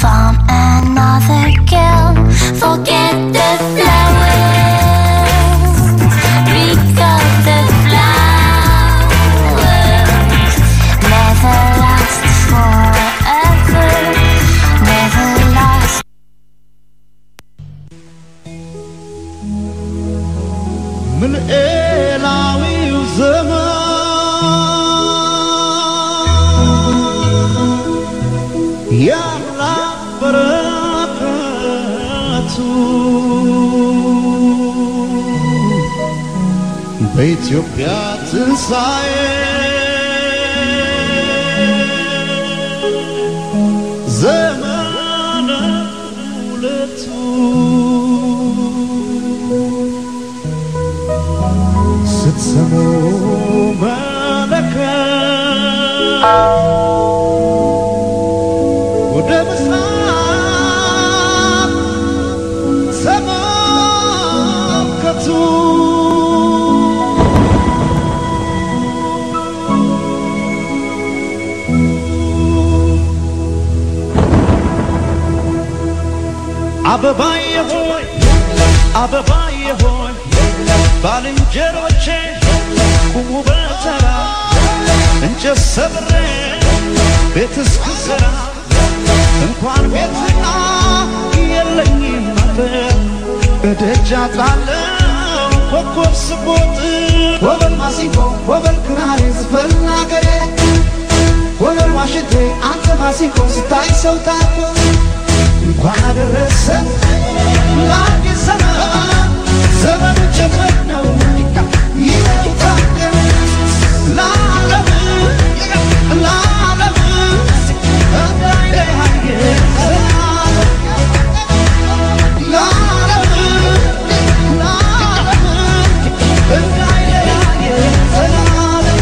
from another girl. Forget the flowers, because the flowers never last forever, never last. من إلاوي وزمان يا الله بركاته بإثيوبيا تنساي زمان ولته ستسمو ملكا ودم سام سماكتو አበባዬ ሆይ አበባዬ ሆይ ባልንጀሮቼ ቁሙ በተራ እንጨት ሰብሬ ቤት እስክሰራ እንኳን ቤትና የለኝም አፈር በደጃ ጣለው ኮከብ ስቦጥ ወበል ማሲንቆ ወበል ክራር ዝፈን አገሬ ወበል ዋሽንቴ አንተ ማሲንቆ ስታይ ሰው ታርቆ እንኳን አደረሰን ለአዲስ ዘመን ዘመኑ ጀመር ነው ይታደም ለዓለም ለዓለም እንዳይለያየ ለዓለም ለዓለም እንዳይለያየ ዘላለም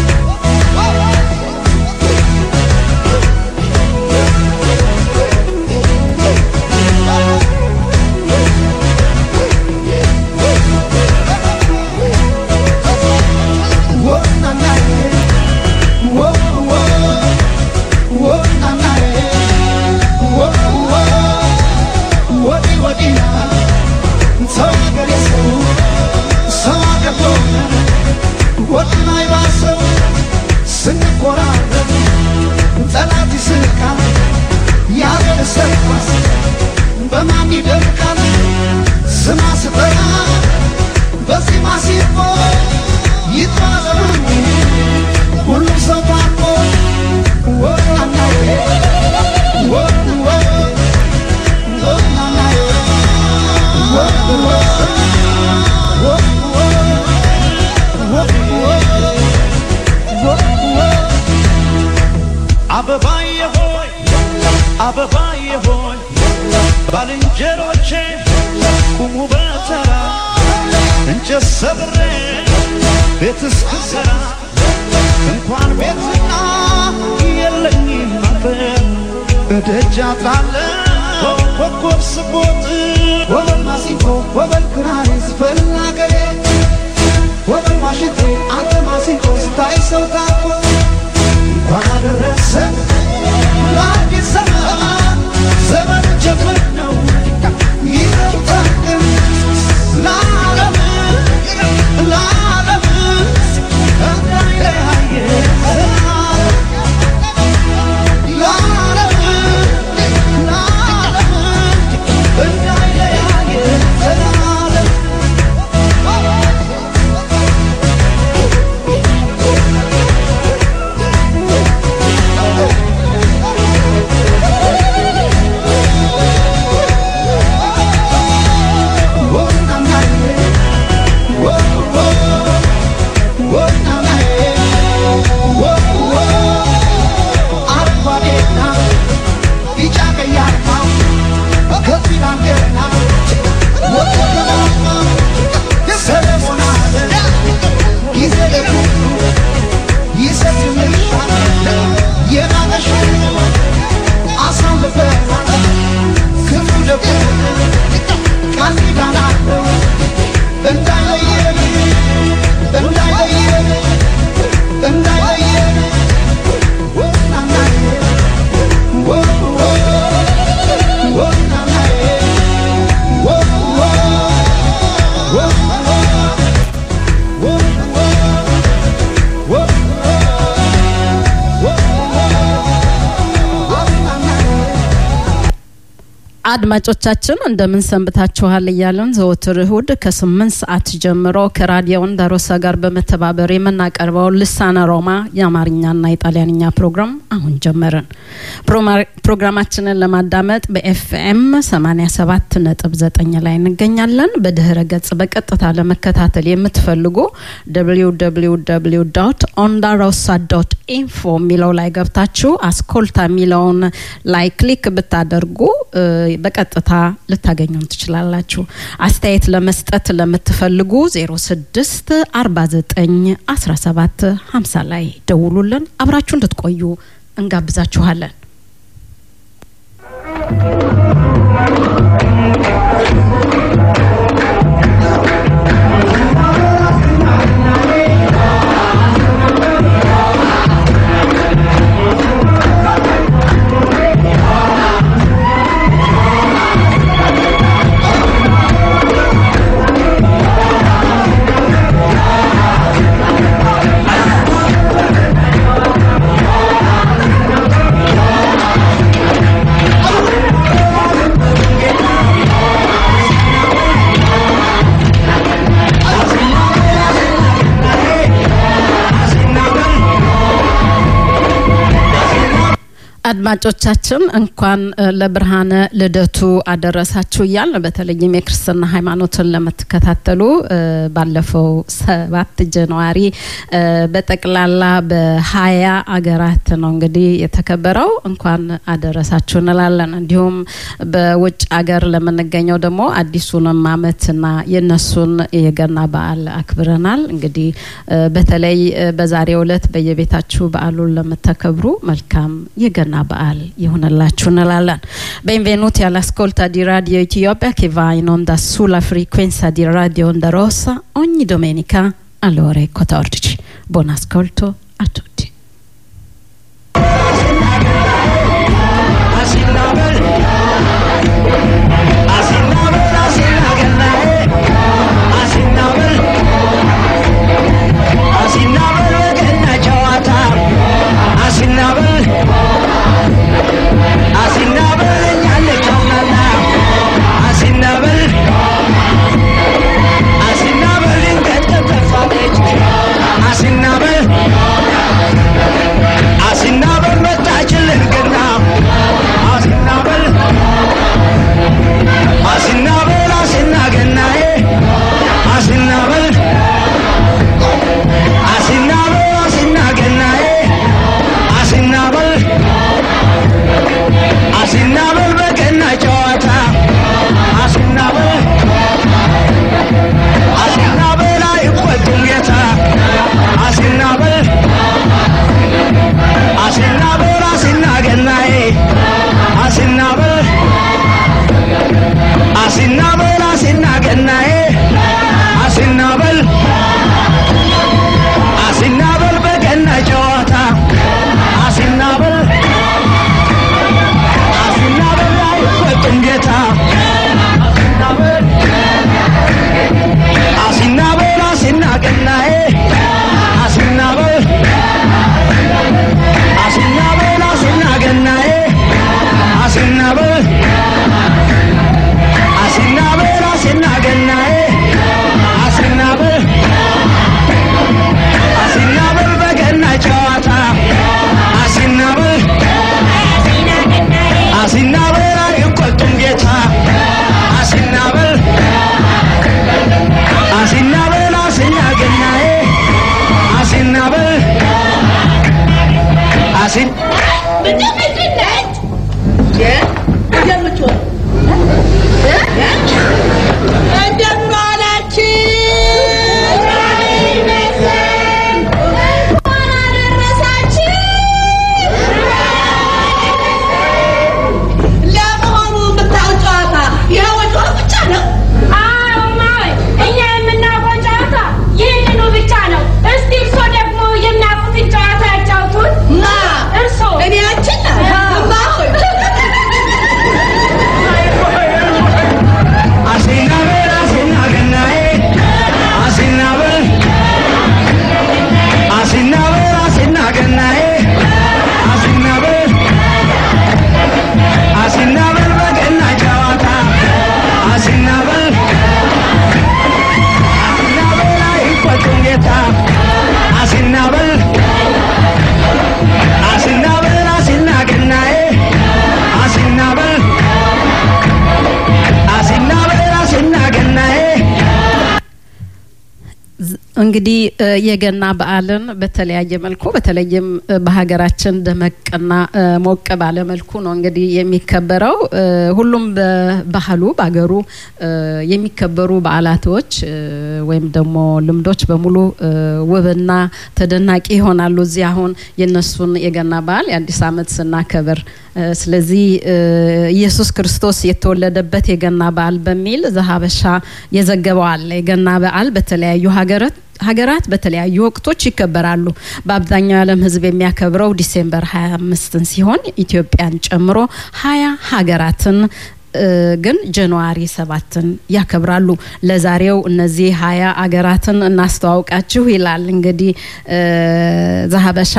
አበባዬ ሆይ አበባዬ ሆይ ባልንጀሮቼ ቁሙ በተራ እንጨት ሰብሬ ቤት እስክሰራ እንኳን ቤትና የለኝም አፈር በደጃ ጣለው ኮከብ ስቦጥ ወበል ማሲንቆ ወበል ክራር ዝፈን አገሬ ወበል ዋሽንቴ አንተ ማሲንቆ ስታይ ሰው ታርቆ እንኳን አደረሰን ለአዲስ ዘመን ዘመኑ ጀመር ነው ይታደም ለዓለም ለዓለም እንዳይለያየ ለዓለም ለዓለም እንዳይለያየ ዘላለም Oh አድማጮቻችን እንደምን ሰንብታችኋል እያለን ዘወትር እሁድ ከ8 ሰዓት ጀምሮ ከራዲዮ እንዳሮሳ ጋር በመተባበር የምናቀርበው ልሳነ ሮማ የአማርኛና የጣሊያንኛ ፕሮግራም አሁን ጀመረን። ፕሮግራማችንን ለማዳመጥ በኤፍኤም 87.9 ላይ እንገኛለን። በድህረ ገጽ በቀጥታ ለመከታተል የምትፈልጉ www.ondarosa.info ሚለው ላይ ገብታችሁ አስኮልታ ሚለውን ላይ ክሊክ ብታደርጉ በቀጥታ ልታገኙን ትችላላችሁ። አስተያየት ለመስጠት ለምትፈልጉ 06 49 17 50 ላይ ደውሉልን። አብራችሁ እንድትቆዩ እንጋብዛችኋለን። አድማጮቻችን እንኳን ለብርሃነ ልደቱ አደረሳችሁ ይላል። በተለይም የክርስትና ሃይማኖትን ለምትከታተሉ ባለፈው 7 ጃንዋሪ በጠቅላላ በ20 አገራት ነው እንግዲህ የተከበረው። እንኳን አደረሳችሁ እንላለን። እንዲሁም በውጭ አገር ለምንገኘው ደግሞ አዲሱን አመትና የነሱን የገና በዓል አክብረናል። እንግዲህ በተለይ በዛሬው ዕለት በየቤታችሁ በዓሉን ለምትከብሩ መልካም የገና በዓል ይሁንላችሁ እንላለን። Benvenuti all'ascolto di Radio Etiopia che va in onda sulla frequenza di Radio Onda Rossa ogni domenica alle ore 14. Buon ascolto a tutti. እንግዲህ የገና በዓልን በተለያየ መልኩ በተለይም በሀገራችን ደመቅና ሞቅ ባለ መልኩ ነው እንግዲህ የሚከበረው ሁሉም በባህሉ ባገሩ የሚከበሩ በዓላቶች ወይም ደግሞ ልምዶች በሙሉ ውብና ተደናቂ ይሆናሉ እዚህ አሁን የነሱን የገና በዓል የአዲስ ዓመት ስናከብር ስለዚህ ኢየሱስ ክርስቶስ የተወለደበት የገና በዓል በሚል ዘሀበሻ የዘገበው አለ የገና በዓል በተለያዩ ሀገራት በተለያዩ ወቅቶች ይከበራሉ በአብዛኛው ዓለም ህዝብ የሚያከብረው ዲሴምበር 25 ሲሆን ኢትዮጵያን ጨምሮ 20 ሀገራትን ግን ጃንዋሪ 7ን ያከብራሉ ለዛሬው እነዚህ 20 ሀገራትን እናስተዋውቃችሁ ይላል እንግዲህ ዘሀበሻ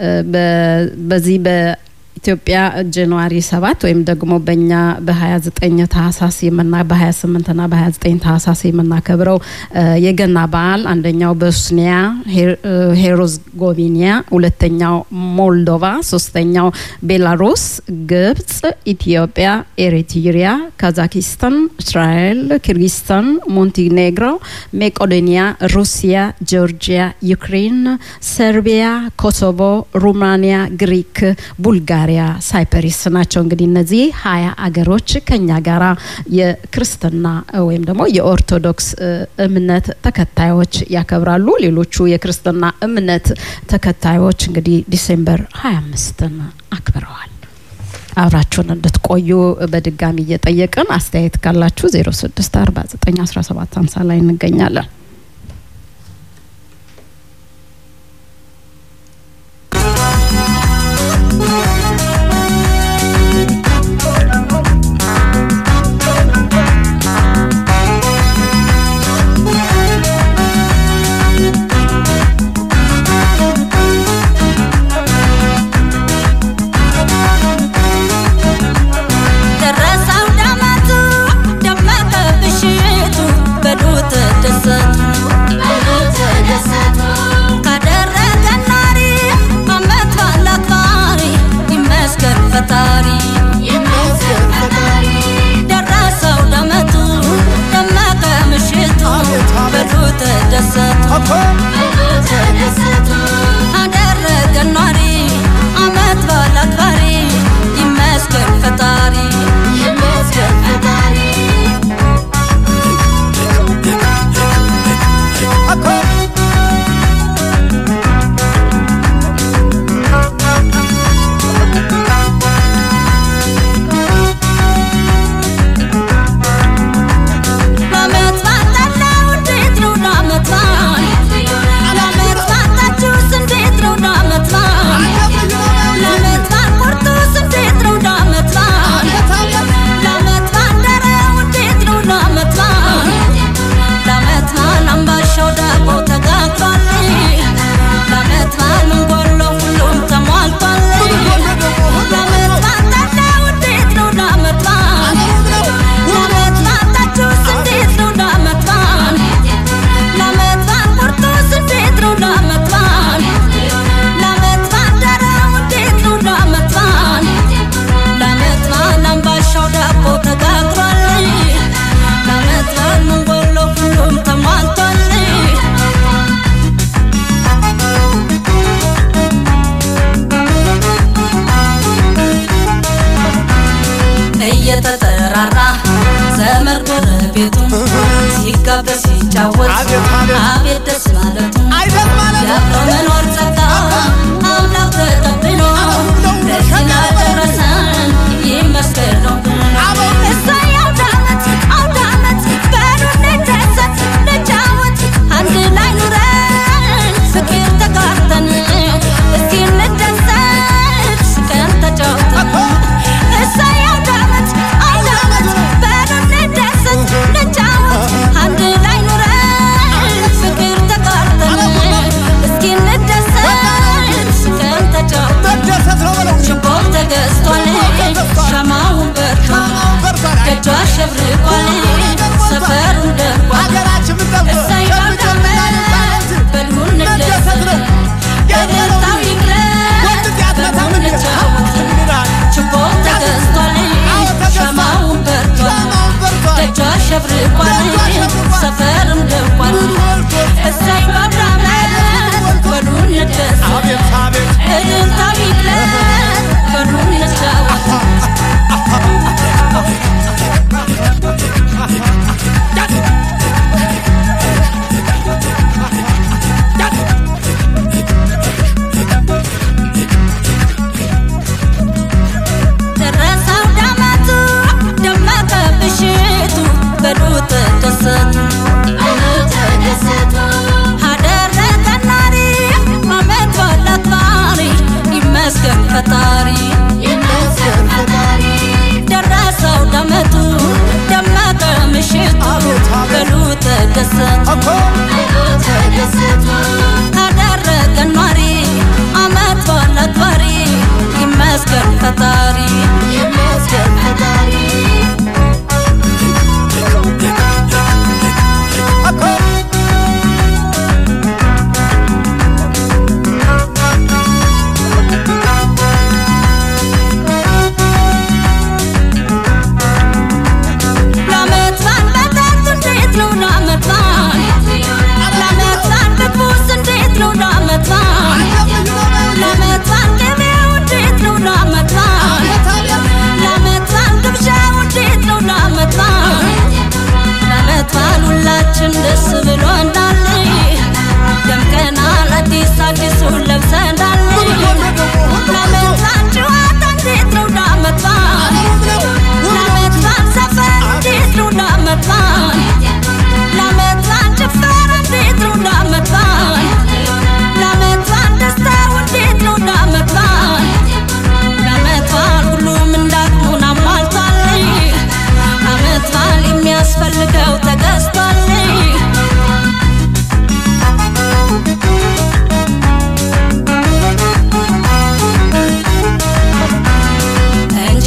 በዚህ ኢትዮጵያ ጃንዋሪ 7 ወይም ደግሞ በእኛ በ29 ታህሳስ በ28 እና በ29 ታህሳስ የምናከብረው የገና በዓል አንደኛው ቦስኒያ ሄርዞጎቪና ሁለተኛው ሞልዶቫ ሶስተኛው ቤላሩስ ግብጽ ኢትዮጵያ ኤሪትሪያ ካዛክስታን እስራኤል ኪርጊስታን ሞንቴኔግሮ መቄዶኒያ ሩሲያ ጆርጂያ ዩክሬን ሰርቢያ ኮሶቮ ሩማኒያ ግሪክ ቡልጋሪያ ሳይፕረስ ናቸው እንግዲህ እነዚህ 20 አገሮች ከኛ ጋራ የክርስትና ወይም ደግሞ የኦርቶዶክስ እምነት ተከታዮች ያከብራሉ ሌሎቹ የክርስትና እምነት ተከታዮች እንግዲህ ዲሴምበር 25ን አክብረዋል አብራችሁን እንድትቆዩ በድጋሚ እየጠየቅን አስተያየት ካላችሁ 06491750 ላይ እንገኛለን Let's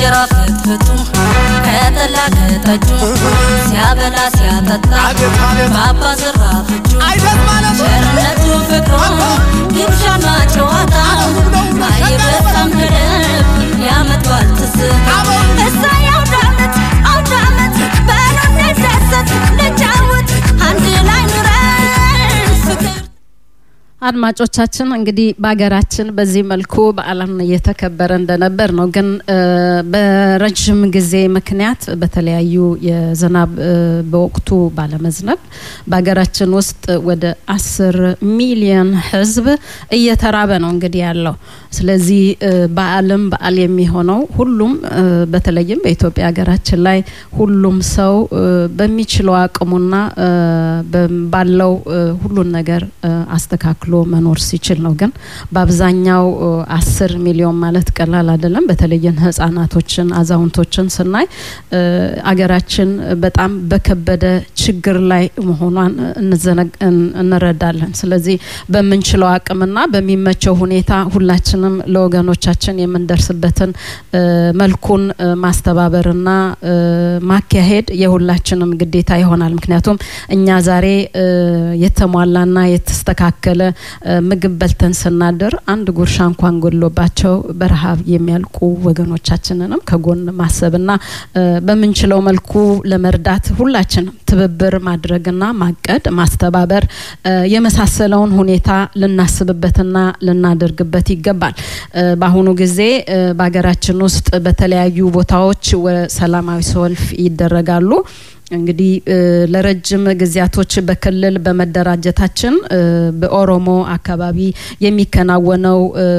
እንጀራ ፍትፍቱ ከተላ ከተጁ ሲያበላ ሲያጠጣ ባባ ዘራፍጁ ቸርነቱ ፍቅሩ ግብዣና ጨዋታ አይበጣም ከልብ ያመት ባልትስታ እሳይ አውዳመት አውዳመት በሉን እንደሰት ልጫወት አንድ ላይ ኑረን ፍቅር አድማጮቻችን እንግዲህ በአገራችን በዚህ መልኩ በዓለም እየተከበረ እንደነበር ነው ግን በረጅም ጊዜ ምክንያት በተለያዩ የዝናብ በወቅቱ ባለመዝነብ በአገራችን ውስጥ ወደ 10 ሚሊዮን ህዝብ እየተራበ ነው እንግዲህ ያለው ስለዚህ በዓለም በዓል የሚሆነው ሁሉም በተለይም በኢትዮጵያ ሀገራችን ላይ ሁሉም ሰው በሚችለው አቅሙና ባለው ሁሉን ነገር አስተካክሎ መኖር ሲችል ነው ግን በአብዛኛው 10 ሚሊዮን ማለት ቀላል አይደለም በተለይም ህፃናቶችን አዛውንቶችን ስናይ አገራችን በጣም በከበደ ችግር ላይ መሆኗን እንረዳለን ስለዚህ በመንችለው አቅምና በሚመቸው ሁኔታ ሁላችንም ለወገኖቻችን የምንደርስበትን መልኩን ማስተባበርና ማካሄድ የሁላችንም ግዴታ ይሆናል ምክንያቱም እኛ ዛሬ የተሟላና የተስተካከለ ምግብ በልተን ስናደር አንድ ጉርሻ እንኳን ጎሎባቸው በረሃብ የሚያልቁ ወገኖቻችንንም ከጎን ማሰብና በመንችለው መልኩ ለመርዳት ሁላችንም ትብብር ማድረግና ማቀድ ማስተባበር የመሳሰለውን ሁኔታ ልናስብበትና ልናደርግበት ይገባል በአሁኑ ጊዜ በአገራችን ውስጥ በተለያዩ ቦታዎች ሰላማዊ ሰልፍ ይደረጋሉ እንግዲህ ለረጅም ጊዜያቶች በክልል በመደራጀታችን በኦሮሞ አካባቢ የሚከናወነው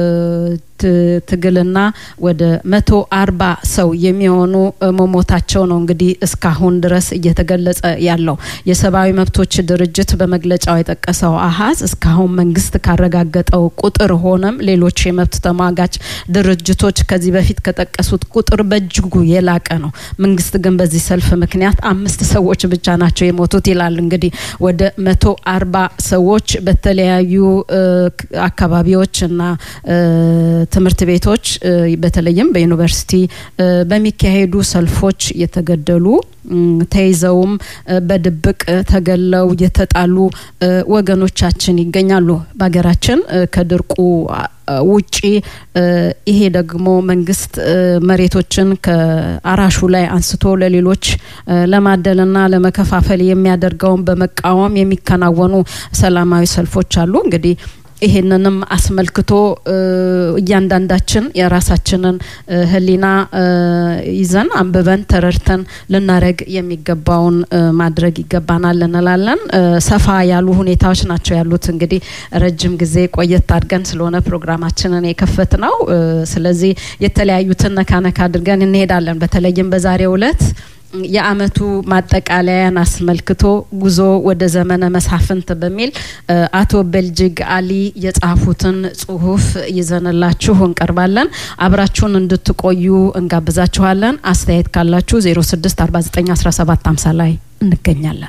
ትግልና ወደ 140 ሰው የሚሆኑ መሞታቸው ነው እንግዲህ እስካሁን ድረስ እየተገለጸ ያለው የሰብአዊ መብቶች ድርጅት በመግለጫው የጠቀሰው አሃዝ እስካሁን መንግስት ካረጋገጠው ቁጥር ሆነም ሌሎች የመብት ተሟጋች ድርጅቶች ከዚህ በፊት ከጠቀሱት ቁጥር በእጅጉ የላቀ ነው መንግስት ግን በዚህ ሰልፍ ምክንያት 5 ሰዎች ብቻ ናቸው የሞቱት ይላል እንግዲህ ወደ 140 ሰዎች በተለያዩ አካባቢዎችና ትምርት ቤቶች በተለይም በዩኒቨርሲቲ በሚካሄዱ ሰልፎች የተገደሉ ተይዘውም በድብቅ ተገለው የተጣሉ ወገኖቻችን ይገኛሉ በአገራችን ከድርቁ ውጪ ይሄ ደግሞ መንግስት መሬቶችን ከአራሹ ላይ አንስቶ ለሌሎች ለማደልና ለመከፋፈል የሚያደርገውን በመቃወም የሚከናወኑ ሰላማዊ ሰልፎች አሉ እንግዲህ ይሄንንም አስመልክቶ እያንዳንዳችን የራሳችንን ህሊና ይዘን አንበበን ተረርተን ለናረግ የሚገባውን ማድረግ ይገባናል እንላለን ሰፋ ያሉ ሁኔታዎች ናቸው ያሉት እንግዲህ ረጅም ጊዜ ቆየት አድርገን ስለሆነ ፕሮግራማችንን የከፈትነው ስለዚህ የተለያዩትን ነካነካ አድርገን እንሄዳለን በተለይም በዛሬው ዕለት የአመቱ ማጠቃለያን አስመልክቶ ጉዞ ወደ ዘመነ መሳፍንት በሚል አቶ በልጅግ አሊ የጻፉትን ጽሁፍ ይዘንላችሁ እንቀርባለን አብራችሁን እንድትቆዩ እንጋብዛችኋለን አስተያየት ካላችሁ 06491750 ላይ እንገኛለን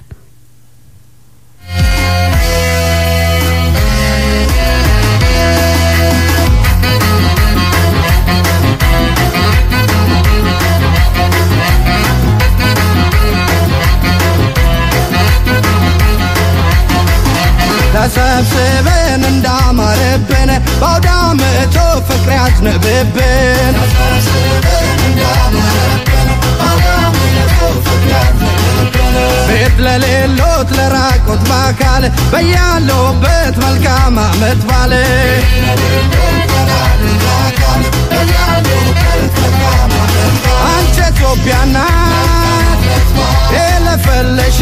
ተሰብስበን እንዳማረብን ባውዳመቶ ፍቅር ያዝንብብን ቤት ለሌሎት ለራቆት በአካል በያለውበት መልካም አመት ባለ አንቺ ኢትዮጵያ ናት የለፈለሽ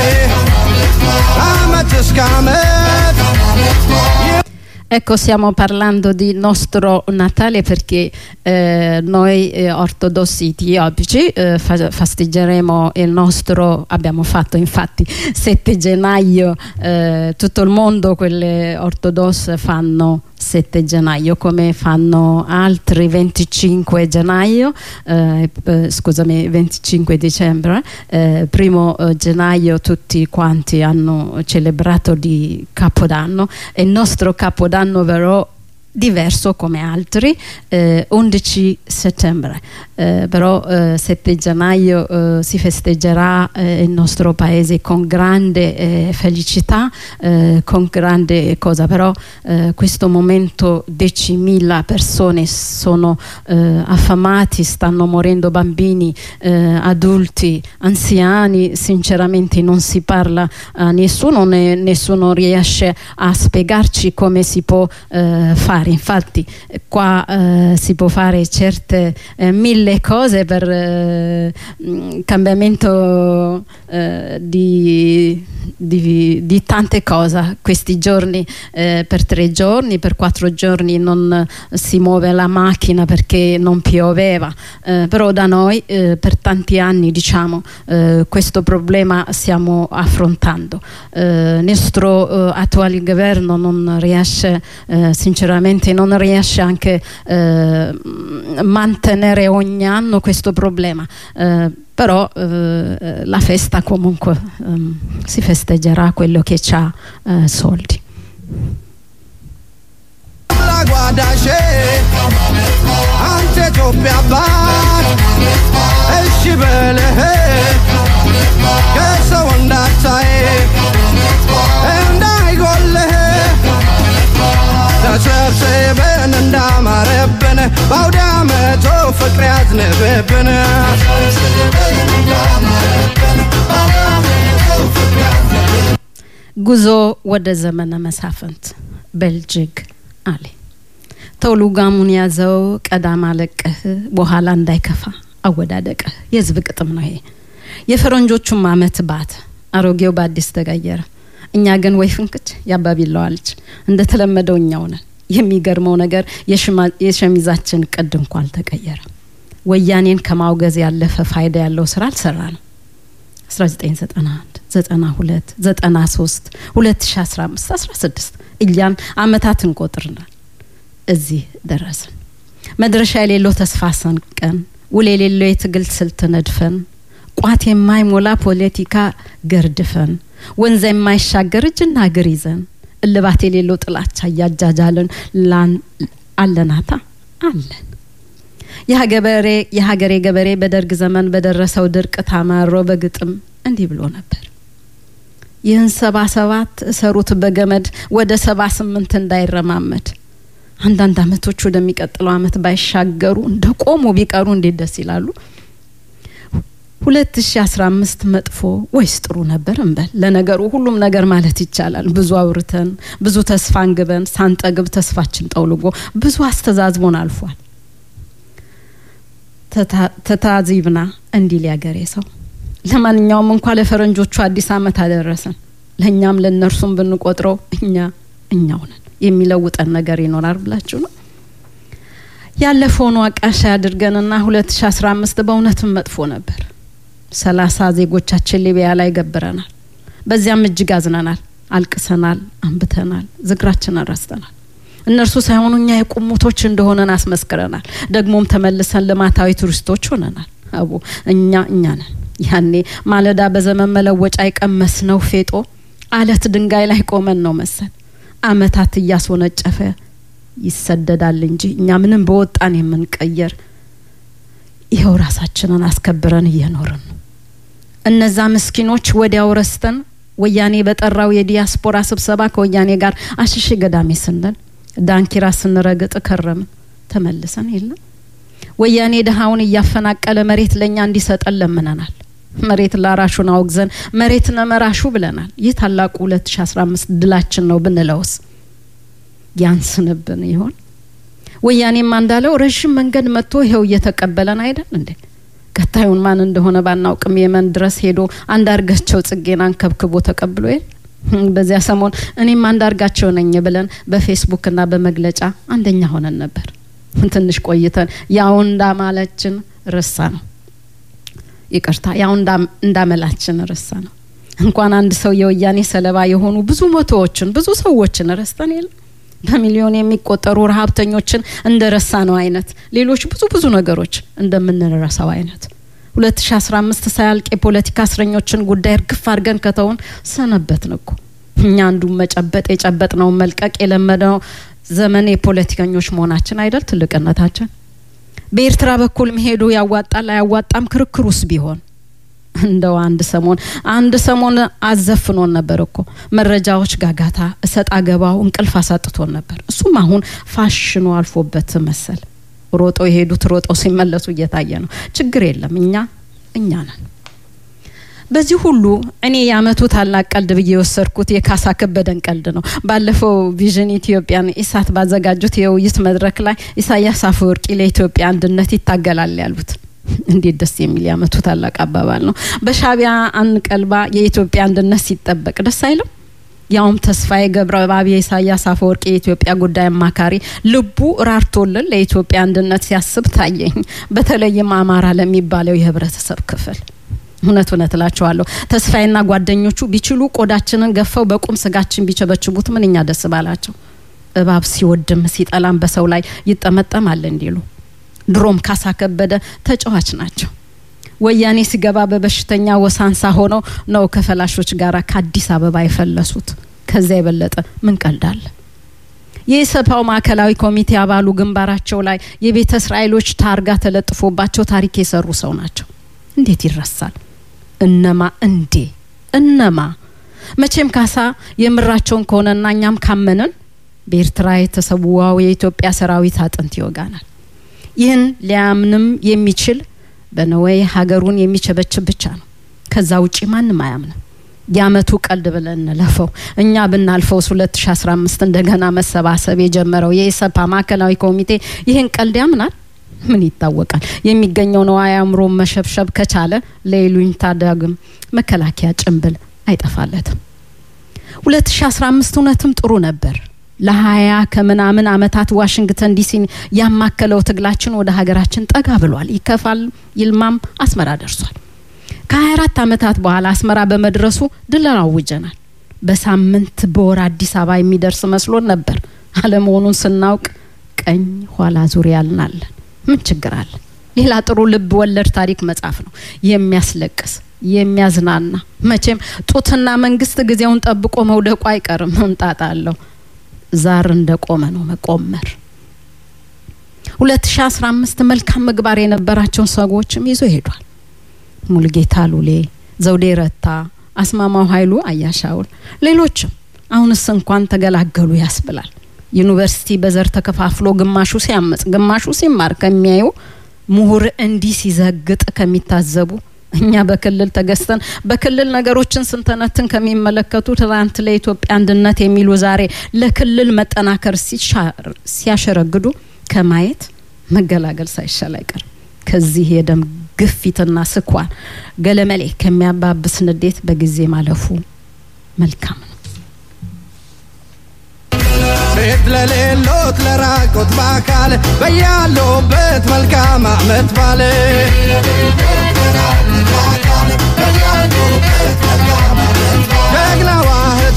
አመት እስከ አመት Ecco, stiamo parlando di nostro Natale perché noi ortodossi etiopici festeggeremo il nostro, abbiamo fatto infatti 7 gennaio, tutto il mondo quelle ortodosse fanno 7 gennaio come fanno altri 25 gennaio scusami 25 dicembre 1 gennaio tutti quanti hanno celebrato di Capodanno e il nostro Capodanno però diverso come altri 11 settembre però 7 gennaio si festeggerà il nostro paese con grande felicità con grande cosa però questo momento 10.000 persone sono affamati stanno morendo bambini adulti anziani sinceramente non si parla a nessuno riesce a spiegarci come si può fare infatti qua si può fare certe 1000 cose per cambiamento di tante cose questi giorni per 3 giorni per 4 giorni non si muove la macchina perché non pioveva però da noi per tanti anni diciamo questo problema stiamo affrontando nostro attuale governo non riesce sinceramente non riesce anche mantenere ogni anno questo problema però la festa comunque si festeggerà quello che c'ha soldi la guardace ante Ethiopia ባት እሺ በለህ ከሰው እንዳታይ እንዳይጎልህ ተሰብስበን እንዳማረብን በአውደ ዓመቱ ፍቅር ያዝንብብን ጉዞ ወደ ዘመነ መሳፍንት በልጅግ አለ ተውሉጋሙን ያዘው ቀዳማ ለቀህ በኋላ እንዳይከፋ አወዳደቀህ የዝብ ቅጥም ነው ይሄ የፈረንጆቹም አመት ባት አሮጌው በአዲስ ተጋየረ እኛ ግን ወይ ፍንክች ያባቢለዋልች እንደተለመደው እኛው ነን የሚገርመው ነገር የሸሚዛችን ቅድ እንኳን ተቀየረ ወያኔን ከማውገዝ ያለፈ ፋይዳ ያለው ስራ አልሰራንም 1991 92 93 2015 16 እያን አመታትን ቆጥርናል እዚህ ደረስን መድረሻ የሌለው ተስፋ ሰንቀን ውል የሌለው የትግል ስልት ነድፈን ቋት የማይሞላ ፖለቲካ ገርድፈን ወንዝ የማይሻገር እጅና እግር ይዘን እልባት የሌለው ጥላቻ ያጃጃለን አለናታ አለን የሀገሬ ገበሬ በደርግ ዘመን በደረሰው ድርቅ ታማሮ በግጥም እንዲህ ብሎ ነበር ይህን 77 ሰሩት በገመድ ወደ 78 እንዳይረማመድ አንዳንድ አመቶች ወደሚቀጥለው አመት ባይሻገሩ እንደቆሙ ቢቀሩ እንዴት ደስ ይላሉ 2015 መጥፎ ወይስ ጥሩ ነበር እንበል ለነገሩ ሁሉም ነገር ማለት ይቻላል ብዙ አውርተን ብዙ ተስፋ አንግበን ሳንጠግብ ተስፋችን ጠውልጎ ብዙ አስተዛዝቦን አልፏል ተታዚብና እንዲል ያገሬ ሰው ለማንኛውም እንኳን ለፈረንጆቹ አዲስ አመት አደረሰን ለኛም ለነርሱም ብንቆጥረው እኛው ነን የሚለውጠን ነገር ይኖራል ብላችሁ ነው ያለፈውን አቃሻ ያድርገንና 2015 በእውነትም መጥፎ ነበር 30 ዜጎቻችን ሊቢያ ላይ ገበረናል በዚያም እጅግ አዝነናል አልቅሰናል አንብተናል ዝግራችን አራስተናል እነርሱ ሳይሆኑኛ የቁሙቶች እንደሆነን አስመስክረናል ደግሞም ተመልሰን ለማታዊ ቱሪስቶች ሆነናል አቡ እኛ ነን ያኔ ማለዳ በዘመን መለወጫ አይቀመስነው ፌጦ አለት ድንጋይ ላይ ቆመን ነው መሰል አመታት ያስወነጨፈ ይሰደዳል እንጂ እኛ ምንም በወጣን የምንቀየር ይሄው ራሳችንን አስከብረን እየኖርን እነዛ ምስኪኖች ወዲያው ረስተን ወያኔ በጠራው የዲያስፖራ ስብሰባ ከወያኔ ጋር አሽሽ ገዳሜ ስንል ዳንኪራ ስንረግጥ ከረም ተመልሰን የለም ወያኔ ደሃውን ያፈናቀለ መሬት ለኛ እንዲሰጠን ለምነናል መሬት ላራሹን አውግዘን መሬት ነመራሹ ብለናል ይህ ታላቁ 2015 ድላችን ነው ብንለውስ ያንስንብን ይሆን ወያኔም አንዳለው ረጅም መንገድ መጥቶ ይሄው እየተቀበለን አይደል እንዴ ቀጣዩን ማን እንደሆነ ባናውቅም የመን ድረስ ሄዶ አንዳርጋቸው ጽጌናን ከብክቦ ተቀብሎ በዚያ ሰሞን እኔም አንዳርጋቸው ነኝ ብለን በፌስቡክ እና በመግለጫ አንደኛ ሆነን ነበር ትንሽ ቆይተን ያው እንዳማላችን ረሳ ነው ይቅርታ ያው እንዳመላችን ረሳ ነው እንኳን አንድ ሰው የወያኔ ሰለባ የሆኑ ብዙ ሞቶዎችን ብዙ ሰዎችን ረስተን የለ በሚሊዮን የሚቆጠሩ ረሃብተኞችን እንደረሳ ነው አይነት ሌሎች ብዙ ነገሮች እንደምንረሳው አይነት 2015 ሳያልቅ የፖለቲካ እስረኞችን ጉዳይ እርግፍ አድርገን ከተውን ሰነበትን እኮ እኛ አንዱ መጨበጥ የጨበጥነው መልቀቅ የለመደው ዘመን የፖለቲከኞች መሆናችን አይደል ትልቅነታችን? በኤርትራ በኩል መሄዱ ያዋጣል አያዋጣም ክርክሩስ ቢሆን እንደው አንድ ሰሞን አዘፍኖን ነበር እኮ መረጃዎች ጋጋታ እሰጣ ገባው እንቅልፍ አሳጥቶን ነበር። እሱም አሁን ፋሽኑ አልፎበት መሰል ሮጦ የሄዱት ሮጠው ሲመለሱ እየታየ ነው። ችግር የለም እኛ ነን። በዚህ ሁሉ እኔ ያመቱ ታላቅ ቀልድ ብዬ ወሰርኩት የካሳ ከበደን ቀልድ ነው። ባለፈው ቪዥን ኢትዮጵያን ኢሳት ባዘጋጁት የውይይት መድረክ ላይ ኢሳያስ አፈወርቂ ለኢትዮጵያ አንድነት ይታገላል ያሉት እንዴት ደስ የሚል ያመቱ ታላቅ አባባል ነው። በሻቢያ አንቀልባ የኢትዮጵያ አንድነት ሲጠበቅ ደስ አይልም? ያውም ተስፋዬ ገብረአብ የኢሳያስ አፈወርቂ የኢትዮጵያ ጉዳይ አማካሪ ልቡ ራርቶልን ለኢትዮጵያ አንድነት ሲያስብ ታየኝ። በተለይም አማራ ለሚባለው የህብረተሰብ ክፍል እውነት እላቸዋለሁ ተስፋዬና ጓደኞቹ ቢችሉ ቆዳችንን ገፈው በቁም ስጋችን ቢቸበችቡት ምንኛ ደስ ባላቸው። እባብ ሲወድም ሲጠላም በሰው ላይ ይጠመጠማል እንዲሉ ድሮም ካሳ ከበደ ተጫዋች ናቸው። ወያኔ ሲገባ በበሽተኛ ወሳንሳ ሆነው ነው ከፈላሾች ጋር ከአዲስ አበባ የፈለሱት። ከዛ የበለጠ ምን ቀልዳለ? የኢሰፓው ማዕከላዊ ኮሚቴ አባሉ ግንባራቸው ላይ የቤተ እስራኤሎች ታርጋ ተለጥፎባቸው ታሪክ የሰሩ ሰው ናቸው። እንዴት ይረሳል? እነማ መቼም ካሳ የምራቸውን ከሆነና እኛም ካመንን በኤርትራ የተሰዋው የኢትዮጵያ ሰራዊት አጥንት ይወጋናል። ይህን ሊያምንም የሚችል በነወይ ሀገሩን የሚቸበችብ ብቻ ነው። ከዛ ውጪ ማንም አያምንም። ያመቱ ቀልድ ብለን ለፈው እኛ ብናልፈው 2015 እንደገና መሰባሰብ የጀመረው የኢሰፓ ማዕከላዊ ኮሚቴ ይህን ቀልድ ያምናል? ምን ይታወቃል? የሚገኘው ነው አያምሮ መሸብሸብ ከቻለ ለይሉኝታ ዳግም መከላከያ ጭንብል አይጠፋለትም። 2015 እውነትም ጥሩ ነበር። ለ20 ከምናምን አመታት ዋሽንግተን ዲሲን ያማከለው ትግላችን ወደ ሀገራችን ጠጋ ብሏል። ይከፋል ይልማም አስመራ ደርሷል። ከ24 አመታት በኋላ አስመራ በመድረሱ ድል አውጀናል። በሳምንት በወር አዲስ አበባ የሚደርስ መስሎን ነበር። አለመሆኑን ስናውቅ ቀኝ ኋላ ዙሪያልናል። ምን ችግር አለ? ሌላ ጥሩ ልብ ወለድ ታሪክ መጻፍ ነው። የሚያስለቅስ የሚያዝናና። መቼም ጡትና መንግስት ጊዜውን ጠብቆ መውደቁ አይቀርም። እንጣጣለው ዛር እንደቆመ ነው መቆመር። 2015 መልካም ምግባር የነበራቸው ሰዎችም ይዞ ሄዷል። ሙልጌታ ሉሌ፣ ዘውዴ ረታ፣ አስማማው ኃይሉ አያሻውል ሌሎችም አሁንስ እንኳን ተገላገሉ ያስብላል። ዩኒቨርሲቲ በዘር ተከፋፍሎ ግማሹ ሲያመጽ ግማሹ ሲማር ከሚያዩ ምሁር እንዲህ ሲዘግጥ ከሚታዘቡ እኛ በክልል ተገስተን በክልል ነገሮችን ስንተነትን ከሚመለከቱ ትላንት ለኢትዮጵያ አንድነት የሚሉ ዛሬ ለክልል መጠናከር ሲያሸረግዱ ከማየት መገላገል ሳይሻል አይቀር። ከዚህ የደም ግፊትና ስኳር ገለመሌ ከሚያባብስ ንዴት በጊዜ ማለፉ መልካም ነው። ቤት ለሌሎት ለራቆት በአካል በያሉበት መልካም አመት ባለ ደግናዋ እህቴ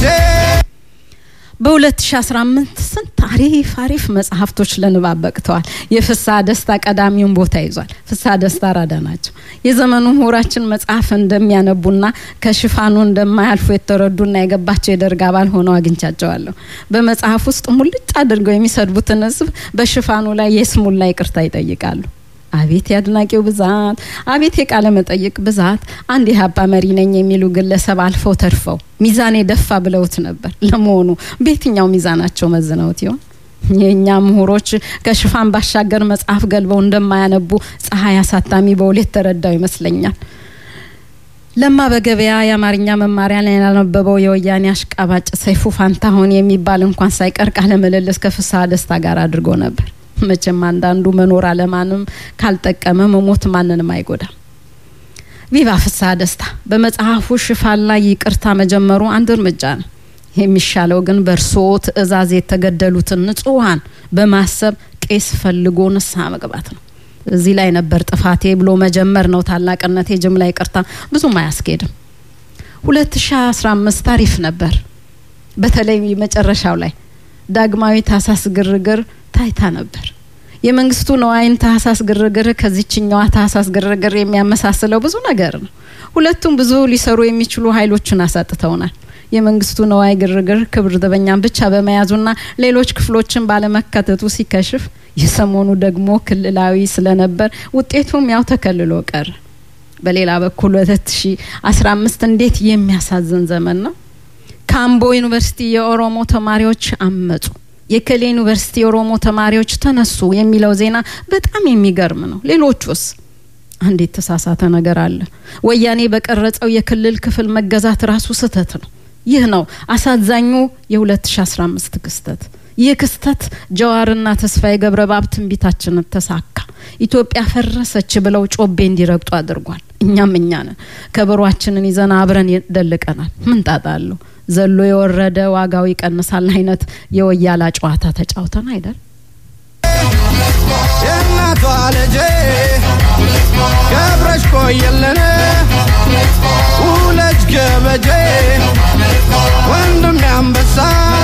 በ2015 ስንት አሪፍ መጽሐፍቶች ለንባብ በቅተዋል። የፍስሐ ደስታ ቀዳሚውን ቦታ ይዟል። ፍስሐ ደስታ ራዳ ናቸው። የዘመኑ ምሁራችን መጽሐፍ እንደሚያነቡና ከሽፋኑ እንደማያልፉ የተረዱና የገባቸው የደርግ አባል ሆነው አግኝቻቸዋለሁ። በመጽሐፍ ውስጥ ሙልጭ አድርገው የሚሰድቡትን ህዝብ በሽፋኑ ላይ የስሙላ ይቅርታ ይጠይቃሉ። አቤት ያድናቂው ብዛት፣ አቤት የቃለ መጠይቅ ብዛት። አንድ የሀባ መሪ ነኝ የሚሉ ግለሰብ አልፈው ተርፈው ሚዛኔ ደፋ ብለውት ነበር። ለመሆኑ በየትኛው ሚዛናቸው መዝነውት ይሆን? የኛ ምሁሮች ከሽፋን ባሻገር መጽሐፍ ገልበው እንደማያነቡ ፀሐይ አሳታሚ በውለት ተረዳው ይመስለኛል። ለማ በገበያ የአማርኛ መማሪያ ላይ ያነበበው የወያኔ አሽቃባጭ ሰይፉ ፋንታሁን የሚባል እንኳን ሳይቀር ቃለ ምልልስ ከፍስሐ ደስታ ጋር አድርጎ ነበር። መቼም አንዳንዱ መኖር አለማንም ካልጠቀመ መሞት ማንንም አይጎዳም። ቪቫ ፍስሐ ደስታ በመጽሐፉ ሽፋን ላይ ይቅርታ መጀመሩ አንድ እርምጃ ነው። የሚሻለው ግን በርሶ ትዕዛዝ የተገደሉትን ንጹሃን በማሰብ ቄስ ፈልጎ ንስሐ መግባት ነው። እዚህ ላይ ነበር ጥፋቴ ብሎ መጀመር ነው ታላቅነቴ። ጅምላ ይቅርታ ብዙም አያስኬድም። 2015 ታሪፍ ነበር። በተለይ መጨረሻው ላይ ዳግማዊ ታሳስ ግርግር ታይታ ነበር። የመንግስቱ ነዋይን ታሳስ ግርግር ከዚህኛው ታሳስ ግርግር የሚያመሳስለው ብዙ ነገር ነው። ሁለቱም ብዙ ሊሰሩ የሚችሉ ኃይሎችን አሳጥተውናል። የመንግስቱ ነዋይ ግርግር ክብር ዘበኛን ብቻ በመያዙና ሌሎች ክፍሎችን ባለመከተቱ ሲከሽፍ የሰሞኑ ደግሞ ክልላዊ ስለነበር ውጤቱም ያው ተከልሎ ቀረ። በሌላ በኩል 2015 እንዴት የሚያሳዝን ዘመን ነው። ካምቦ ዩኒቨርሲቲ የኦሮሞ ተማሪዎች አመጹ፣ የከሌ ዩኒቨርሲቲ የኦሮሞ ተማሪዎች ተነሱ የሚለው ዜና በጣም የሚገርም ነው። ሌሎቹስ? አንዴት ተሳሳተ ነገር አለ። ወያኔ በቀረጸው የክልል ክፍል መገዛት ራሱ ስተት ነው። ይህ ነው አሳዛኙ የ2015 ክስተት። ይህ ክስተት ጀዋርና ተስፋዬ ገብረባብ ትንቢታችንን ተሳካ። ኢትዮጵያ ፈረሰች ብለው ጮቤ እንዲረግጡ አድርጓል። እኛም እኛ ነን ከበሯችንን ይዘና አብረን ደልቀናል። ምን ጣጣለው? ዘሎ የወረደ ዋጋው ይቀንሳል አይነት የወያላ ጨዋታ ተጫውተን አይደል? የናቷ ልጄ ገብረሽ ቆየልን ውለጅ ገበጄ ወንድም ያንበሳ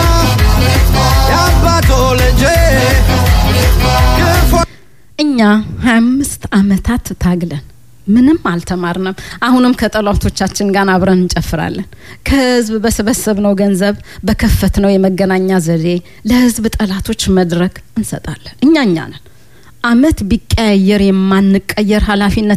ያባቶ ልጄ እኛ 25 አመታት ታግለን ምንም አልተማርንም። አሁንም ከጠላቶቻችን ጋር አብረን እንጨፍራለን። ከህዝብ በሰበሰብነው ገንዘብ በከፈትነው የመገናኛ ዘዴ ለህዝብ ጠላቶች መድረክ እንሰጣለን። እኛ ነን። አመት ቢቀያየር የማንቀየር ኃላፊነት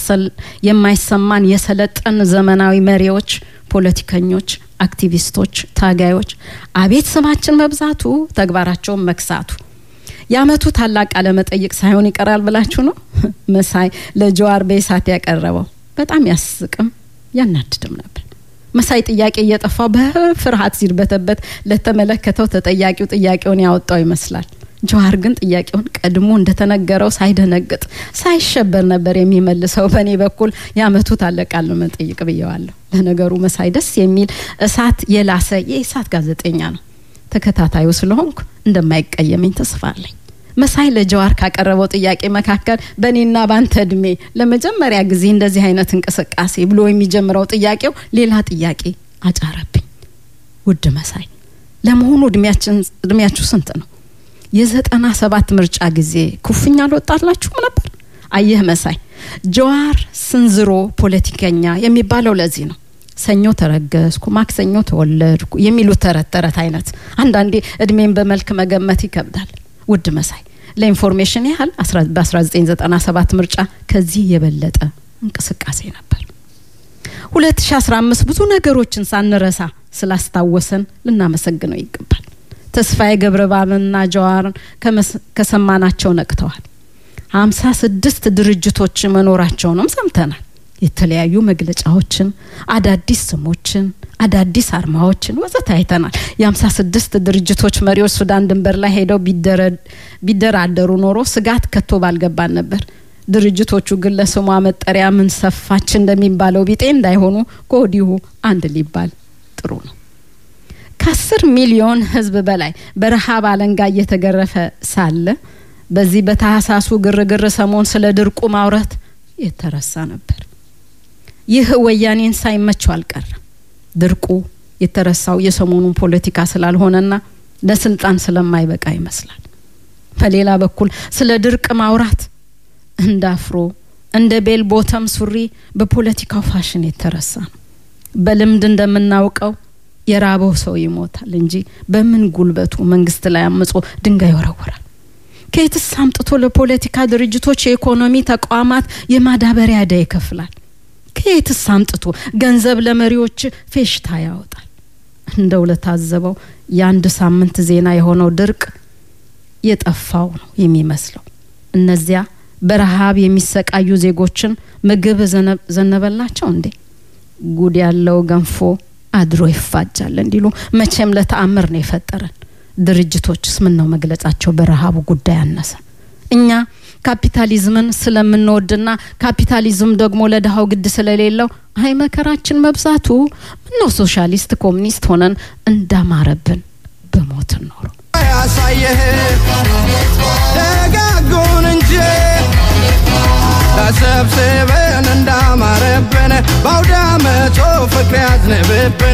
የማይሰማን የሰለጠን ዘመናዊ መሪዎች፣ ፖለቲከኞች፣ አክቲቪስቶች፣ ታጋዮች አቤት ስማችን መብዛቱ ተግባራቸው መክሳቱ። ያመቱ ታላቅ ቃለ መጠይቅ ሳይሆን ይቀራል ብላችሁ ነው መሳይ ለጀዋር በኢሳት ያቀረበው። በጣም ያስቅም ያናድድም ነበር። መሳይ ጥያቄ እየጠፋው በፍርሃት ሲርበተበት ለተመለከተው ተጠያቂው ጥያቄውን ያወጣው ይመስላል። ጀዋር ግን ጥያቄውን ቀድሞ እንደተነገረው ሳይደነግጥ ሳይሸበር ነበር የሚመልሰው። በኔ በኩል ያመቱ ታላቅ ቃለ መጠይቅ ብየዋለሁ። ለነገሩ መሳይ ደስ የሚል እሳት የላሰ የኢሳት ጋዜጠኛ ነው። ተከታታዩ ስለሆንኩ እንደማይቀየመኝ ተስፋ አለኝ። መሳይ ለጀዋር ካቀረበው ጥያቄ መካከል በኔና ባንተ እድሜ ለመጀመሪያ ጊዜ እንደዚህ አይነት እንቅስቃሴ ብሎ የሚጀምረው ጥያቄው ሌላ ጥያቄ አጫረብኝ። ውድ መሳይ ለመሆኑ እድሜያችሁ ስንት ነው? የ97 ምርጫ ጊዜ ኩፍኛ አልወጣላችሁም ነበር? አየህ መሳይ ጀዋር ስንዝሮ ፖለቲከኛ የሚባለው ለዚህ ነው። ሰኞ ተረገዝኩ ማክሰኞ ተወለድኩ የሚሉት ተረት አይነት አንዳንዴ እድሜን በመልክ መገመት ይከብዳል። ውድ መሳይ ለኢንፎርሜሽን ያህል በ1997 ምርጫ ከዚህ የበለጠ እንቅስቃሴ ነበር። 2015 ብዙ ነገሮችን ሳንረሳ ስላስታወሰን ልናመሰግነው ይገባል። ተስፋዬ ገብረባብና ጀዋርን ከሰማናቸው ነቅተዋል። 56 ድርጅቶች መኖራቸውንም ሰምተናል። የተለያዩ መግለጫዎችን፣ አዳዲስ ስሞችን፣ አዳዲስ አርማዎችን ወዘተ አይተናል። የ56 ድርጅቶች መሪዎች ሱዳን ድንበር ላይ ሄደው ቢደራደሩ ኖሮ ስጋት ከቶ ባልገባን ነበር። ድርጅቶቹ ግን ለስሟ መጠሪያ ምን ሰፋች እንደሚባለው ቢጤ እንዳይሆኑ ከወዲሁ አንድ ሊባል ጥሩ ነው። ከ10 ሚሊዮን ህዝብ በላይ በረሃብ አለንጋ እየተገረፈ ሳለ በዚህ በታህሳሱ ግርግር ሰሞን ስለ ድርቁ ማውራት የተረሳ ነበር። ይህ ወያኔን ሳይመቸው አልቀረም። ድርቁ የተረሳው የሰሞኑን ፖለቲካ ስላልሆነና ለስልጣን ስለማይበቃ ይመስላል። በሌላ በኩል ስለ ድርቅ ማውራት እንዳፍሮ እንደ ቤል ቦተም ሱሪ በፖለቲካው ፋሽን የተረሳ ነው። በልምድ እንደምናውቀው የራበው ሰው ይሞታል እንጂ በምን ጉልበቱ መንግስት ላይ አምጾ ድንጋይ ይወረወራል? ከየትስ አምጥቶ ለፖለቲካ ድርጅቶች የኢኮኖሚ ተቋማት የማዳበሪያ ዕዳ ይከፍላል? ከየትስ አምጥቶ ገንዘብ ለመሪዎች ፌሽታ ያወጣል? እንደው ለታዘበው የአንድ ሳምንት ዜና የሆነው ድርቅ የጠፋው ነው የሚመስለው። እነዚያ በረሃብ የሚሰቃዩ ዜጎችን ምግብ ዘነበላቸው እንዴ? ጉድ ያለው ገንፎ አድሮ ይፋጃል እንዲሉ መቼም ለተአምር ነው የፈጠረን። ድርጅቶችስ ምን ነው መግለጻቸው በረሃቡ ጉዳይ አነሰ? እኛ ካፒታሊዝምን ስለምንወድና ካፒታሊዝም ደግሞ ለደሃው ግድ ስለሌለው አይ መከራችን መብዛቱ ምን ነው ሶሻሊስት ኮሙኒስት ሆነን እንዳማረብን በሞት ኖሮ ያሳየህ ደጋጎን እንጂ ተሰብስበን እንዳማረብን ባውዳመቶ ፍቅር ያዝንብብን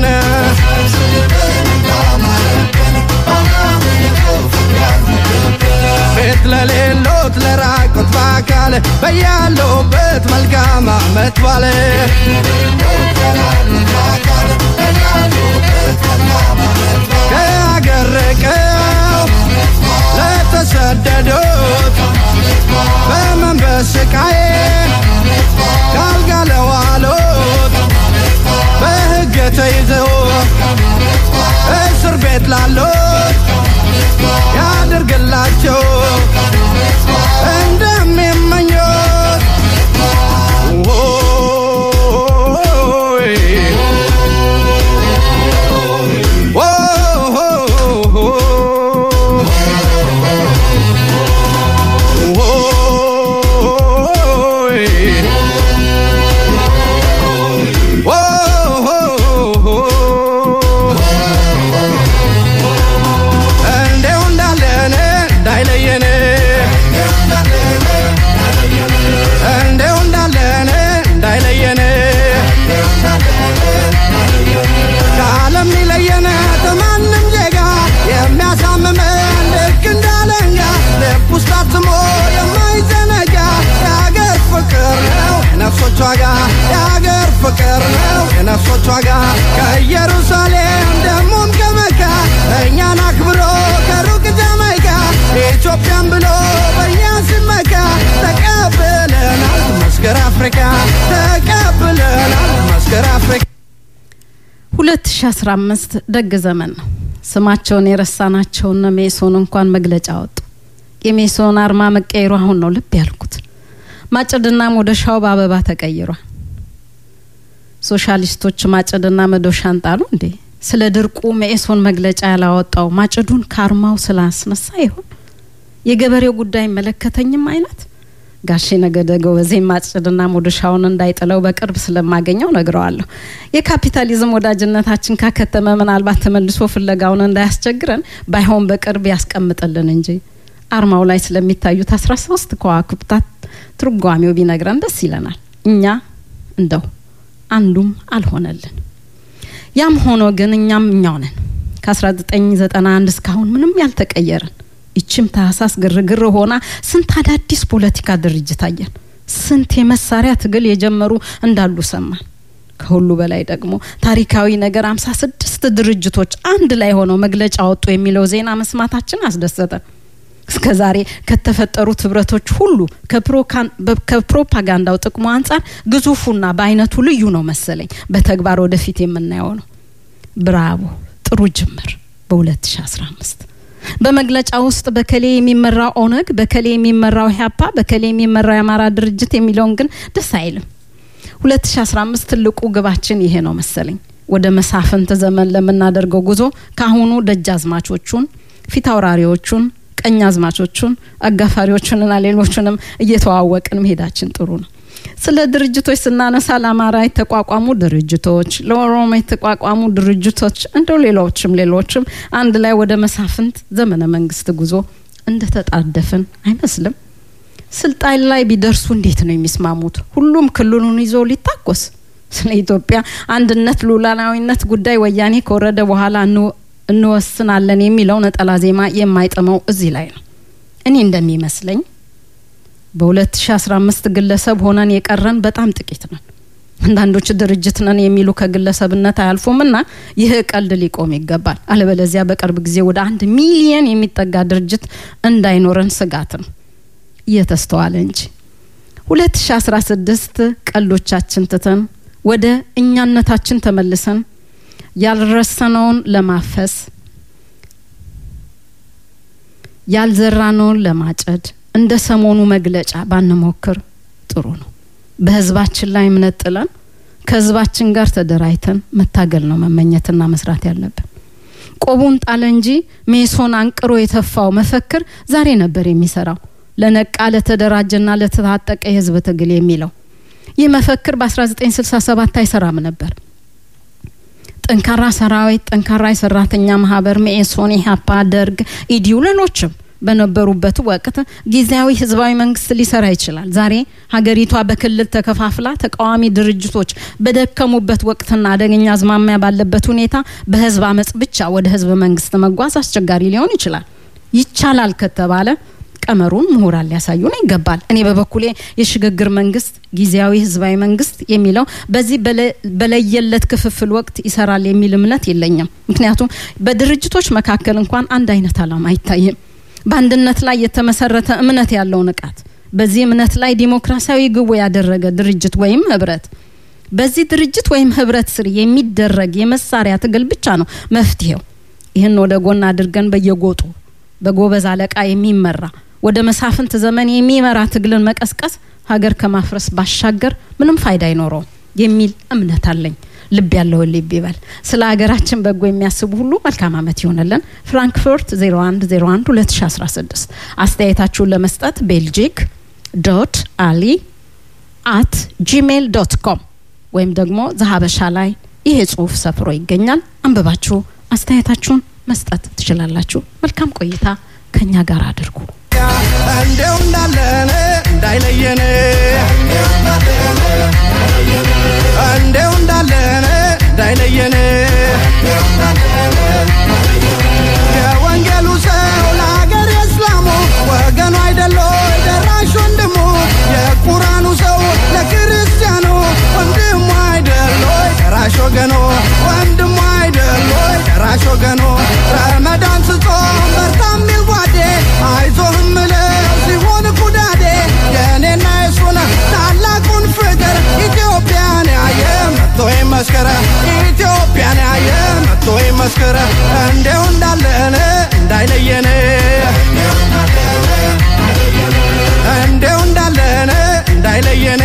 ቤት ለሌሎት ለራቁት በአካል በያለውበት መልካም አመት ባለ በስቃዬ ካልጋ ለዋሉት በሕግ ተይዘው እስር ቤት ላሉት ያድርግላቸው እንደሚመኙት ነፍሶቿ ጋር ያገር ፍቅር ነው ነፍሶቿ ጋር ከኢየሩሳሌም ደሞም ከመካ እኛን አክብሮ ከሩቅ ጃማይካ ኢትዮጵያን ብሎ በእኛ ሲመካ ተቀብለናል መስከረ አፍሪካ ተቀብለናል መስከረ አፍሪካ 2015 ደግ ዘመን ነው ስማቸውን የረሳናቸውና ሜሶን እንኳን መግለጫ ወጡ የሜሶን አርማ መቀየሩ አሁን ነው ልብ ያልኩት ማጨድና መዶሻው በአበባ ተቀይሯል ሶሻሊስቶች ማጨድና መዶሻን ጣሉ እንዴ ስለ ድርቁ ሜሶን መግለጫ ያላወጣው ማጨዱን ካርማው ስላስነሳ ይሆን የገበሬው ጉዳይ መለከተኝም አይነት ጋሼ ነገደገው በዚህ ማጨድና መዶሻውን እንዳይጥለው በቅርብ ስለማገኘው ነግረዋለሁ የካፒታሊዝም ወዳጅነታችን ካከተመ ምናልባት ተመልሶ ፍለጋውን እንዳያስቸግረን ባይሆን በቅርብ ያስቀምጥልን እንጂ አርማው ላይ ስለሚታዩት 13 ከዋክብታት ትርጓሜው ቢነግረን ደስ ይለናል እኛ እንደው አንዱም አልሆነልን ያም ሆኖ ግን እኛው ነን ከ1991 እስካሁን ምንም ያልተቀየረን እቺም ታሳስ ግርግር ሆና ስንት አዳዲስ ፖለቲካ ድርጅት አየን ስንት የመሳሪያ ትግል የጀመሩ እንዳሉ ሰማን ከሁሉ በላይ ደግሞ ታሪካዊ ነገር 56 ድርጅቶች አንድ ላይ ሆነው መግለጫ ወጡ የሚለው ዜና መስማታችን አስደሰተን እስከዛሬ ከተፈጠሩት ህብረቶች ሁሉ ከፕሮፓጋንዳው ጥቅሙ አንፃር ግዙፉና በአይነቱ ልዩ ነው መሰለኝ በተግባር ወደፊት የምናየው ነው ብራቮ ጥሩ ጅምር በ2015 በመግለጫ ውስጥ በከሌ የሚመራው ኦነግ በከሌ የሚመራው ሀፓ በከሌ የሚመራው የአማራ ድርጅት የሚለውን ግን ደስ አይልም 2015 ትልቁ ግባችን ይሄ ነው መሰለኝ ወደ መሳፍንት ዘመን ለምናደርገው ጉዞ ካሁኑ ደጃዝማቾቹን ፊታውራሪዎቹን ቀኛዝማቾቹን አጋፋሪዎቹንና ሌሎችንም እየተዋወቅን መሄዳችን ጥሩ ነው ስለ ድርጅቶች ስናነሳ ለአማራ የተቋቋሙ ድርጅቶች ለኦሮሞ የተቋቋሙ ድርጅቶች እንደው ሌሎችም አንድ ላይ ወደ መሳፍንት ዘመነ መንግስት ጉዞ እንደተጣደፈን አይመስልም ስልጣን ላይ ቢደርሱ እንዴት ነው የሚስማሙት ሁሉም ክልሉን ይዞ ሊታቆስ ስለ ኢትዮጵያ አንድነት ሉዓላዊነት ጉዳይ ወያኔ ከወረደ በኋላ እንወስናለን የሚለው ነጠላ ዜማ የማይጠመው እዚህ ላይ ነው እኔ እንደሚመስለኝ በ2015 ግለሰብ ሆነን የቀረን በጣም ጥቂት ነን አንዳንዶች ድርጅት ነን የሚሉ ከግለሰብነት አያልፉምና ይህ ቀልድ ሊቆም ይገባል አለበለዚያ በቅርብ ጊዜ ወደ 1 ሚሊዮን የሚጠጋ ድርጅት እንዳይኖረን ስጋት ነው እየተስተዋለ እንጂ 2016 ቀልዶቻችን ትተን ወደ እኛነታችን ተመልሰን ያልረሰነውን ለማፈስ ያልዘራነውን ለማጨድ እንደ ሰሞኑ መግለጫ ባንሞክር ጥሩ ነው በህዝባችን ላይ ምንጥለን ከህዝባችን ጋር ተደራይተን መታገል ነው መመኘትና መስራት ያለብን ቆቡን ጣለ እንጂ ሜሶን አንቅሮ የተፋው መፈክር ዛሬ ነበር የሚሰራው ለነቃ ለተደራጀና ለተታጠቀ የህዝብ ትግል የሚለው ይህ መፈክር በ1967 አይሰራም ነበር ጠንካራ ሰራዊት ጠንካራ ሰራተኛ ማህበር ሜሶን ኢሃፓ ደርግ ኢዲዩ ሌሎችም በነበሩበት ወቅት ጊዜያዊ ህዝባዊ መንግስት ሊሰራ ይችላል ዛሬ ሀገሪቷ በክልል ተከፋፍላ ተቃዋሚ ድርጅቶች በደከሙበት ወቅትና አደገኛ አዝማሚያ ባለበት ሁኔታ በህዝብ አመጽ ብቻ ወደ ህዝብ መንግስት መጓዝ አስቸጋሪ ሊሆን ይችላል ከተባለ ቀመሩን ምሁራን ሊያሳዩን ይገባል እኔ በበኩሌ የሽግግር መንግስት ጊዜያዊ ህዝባዊ መንግስት የሚለው በዚህ በለየለት ክፍፍል ወቅት ይሰራል የሚል እምነት የለኝም ምክንያቱም በድርጅቶች መካከል እንኳን አንድ አይነት አላማ አይታይም በአንድነት ላይ የተመሰረተ እምነት ያለው ንቃት በዚህ እምነት ላይ ዲሞክራሲያዊ ግቡ ያደረገ ድርጅት ወይም ህብረት በዚህ ድርጅት ወይም ህብረት ስር የሚደረግ የመሳሪያ ትግል ብቻ ነው መፍትሄው ይሄን ወደ ጎን አድርገን በየጎጡ በጎበዝ አለቃ የሚመራ ወደ መሳፍንት ዘመን የሚመራ ትግልን መቀስቀስ ሀገር ከማፍረስ ባሻገር ምንም ፋይዳ አይኖረው የሚል እምነት አለኝ ልብ ያለው ልብ ይበል ስለ ሀገራችን በጎ የሚያስቡ ሁሉ መልካም አመት ይሆነልን ፍራንክፈርት 0101 2016 አስተያየታችሁን ለመስጠት belgic.ali@gmail.com ወይም ደግሞ ዘሀበሻ ላይ ይሄ ጽሁፍ ሰፍሮ ይገኛል አንብባችሁ አስተያየታችሁን መስጠት ትችላላችሁ መልካም ቆይታ ከኛ ጋር አድርጉ እንደው እንዳለን እንዳይለየን እንደው እንዳለን እንዳይለየን የወንጌሉ ሰው ለሀገር እስላሙ ወገኑ አይደለ ደራሽ ወንድሙ የቁርአኑ ሰው ለክርስቲያኑ ወንድሙ አይደለ ደራሽ ወገኑ ወንድሙ አይደለ ደራሽ ወገኑ ረመዳን ስጾም በርታም ይልጓዴ አይዞህም ለው ሲሆን ኩዳዴ የኔና የሱና ታላቁን ፍቅር ኢትዮጵያን ያየ መጥቶ ይመስከረ ኢትዮጵያን ያየ መጥቶ ይመስከረ እንደው እንዳለን እንዳይለየን እንደው እንዳለን እንዳይለየን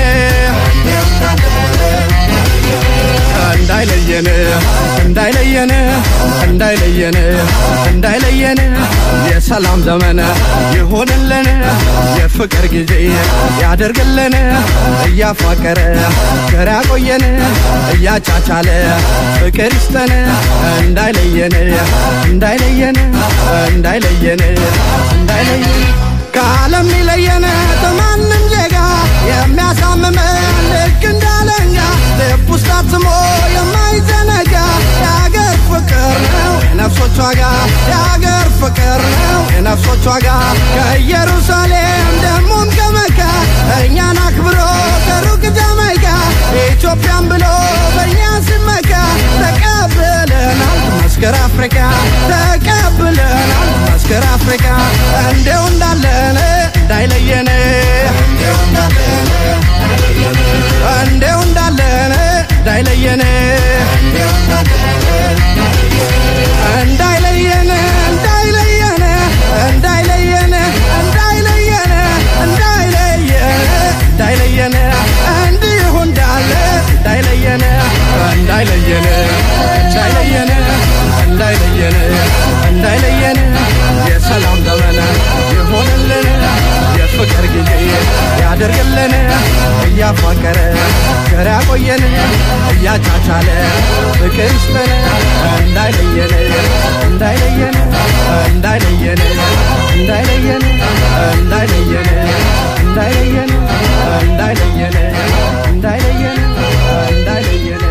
እንዳይለየን እንዳይለየን እንዳይለየን እንዳይለየን የሰላም ዘመን ይሁንልን የፍቅር ጊዜ ያደርግልን እያፋቀረ ገር ያቆየን እያቻቻለ ፍቅር ይስጠን እንዳይለየን እንዳይለየን እንዳይለየን እንዳይለየን ከዓለም ይለየን ተማንም ዜጋ የሚያሳምመን ልክ እንዳለኛ ልብ ውስጥ አትሞ የማይዘነጋ የአገር ፍቅር ነው የነፍሶች ዋጋ የአገር ፍቅር ነው የነፍሶች ዋጋ ከኢየሩሳሌም ደሞም ከመካ እኛን አክብሮ ከሩቅ ጃማይካ ኢትዮጵያን ብሎ በእኛ ሲመካ ተቀብለናል መስከረ አፍሪካ ተቀብለናል መስከረ አፍሪካ እንደው እንዳለን እንዳይለየን እንደው እንዳለን እንዳይለየን እንዳይለየን እንዳይለየን እንዳይለየን እንዳይለየን እንዳይለየን እንዳይለየን እንዲሁ እንዳለ እንዳይለየን እንዳይለየን እንዳይለየን እንዳይለየን እንዳይለየን የሰላም ዘመን ይሁንልን የፍቅር ጊዜ ያደርግልን እያፋቀረ ገር ያቆየን እያቻቻለ ፍቅር ይስጠን እንዳይለየን እንዳይለየን እንዳይለየን እንዳይለየን እንዳይለየን እንዳይለየን እንዳይለየን እንዳይለየን እንዳይለየን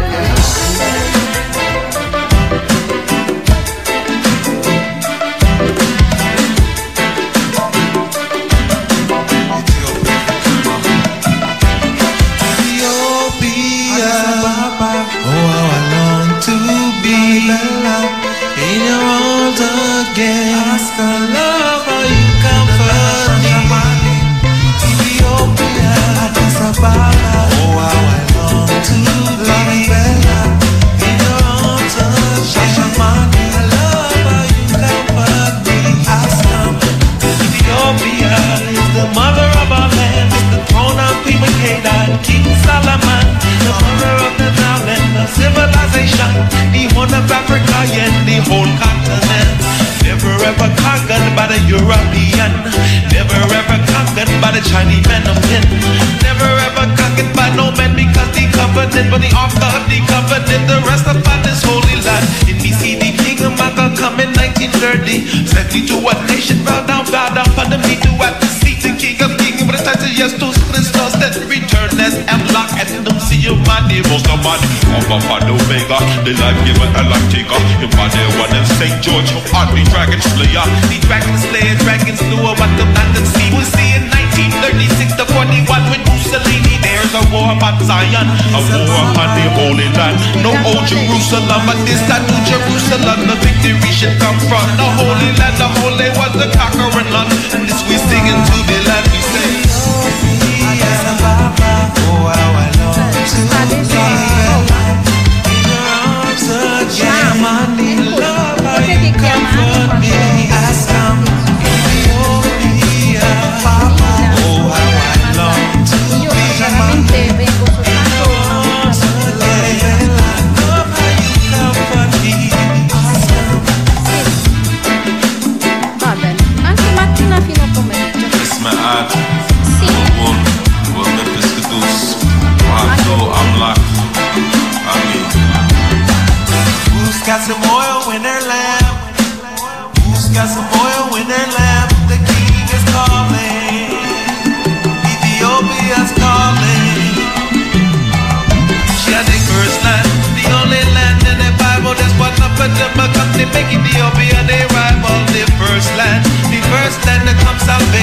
in your arms again. Ask for love, how you comfort me. Ethiopia, Addis Ababa. Oh, how I long to be in your arms again. I love how you comfort me. Ask them. Ethiopia is the mother of our land. It's the throne of Queen Makeda, King Solomon, the mother of the Nile and the civilization, the horn of Africa and the whole continent. Never ever conquered by the European, never ever conquered by the Chinese men of men, never ever conquered by no man because the covenant, but the ark of the covenant, the rest upon this holy land. In BC the king of Makkah come in 1930, sent me to a nation, bow down under me to at the seat, the king of kings, but the title yes to Christos, that return as Amlock, and them see you money, most of money, Alpha and Omega, the life giver and life taker, your money one in St. George, your heart the dragon slayer, the dragon slayer, dragons knew about the land and sea, we see in 1936 to 41 with Mussolini, there's a war upon Zion, a war upon the Holy Land, no old Jerusalem, but this time New Jerusalem, the victory should come from the Holy Land, the Holy was the conquering land, and this we sing into the land, we say,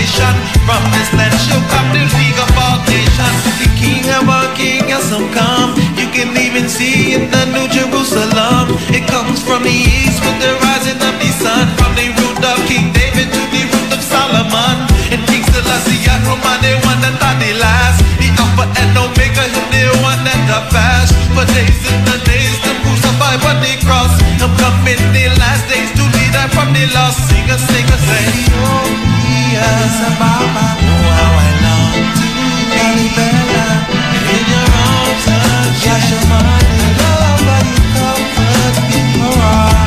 salvation. From this land shall come the League of all nations. The King of our King has some come. You can even see in the New Jerusalem. It comes from the east with the rising of the sun. From the root of King David to the root of Solomon. And King Selassie and Roman, the one that thought the last. The Alpha and Omega, him the one that the fast. For days in the days, them crucified on the cross. I'm coming the last days to lead us from the lost. Sing a, say, oh, yes, Baba. Oh, how I long to be Bella. In your arms, touch your money. Love how you comfort me. Oh,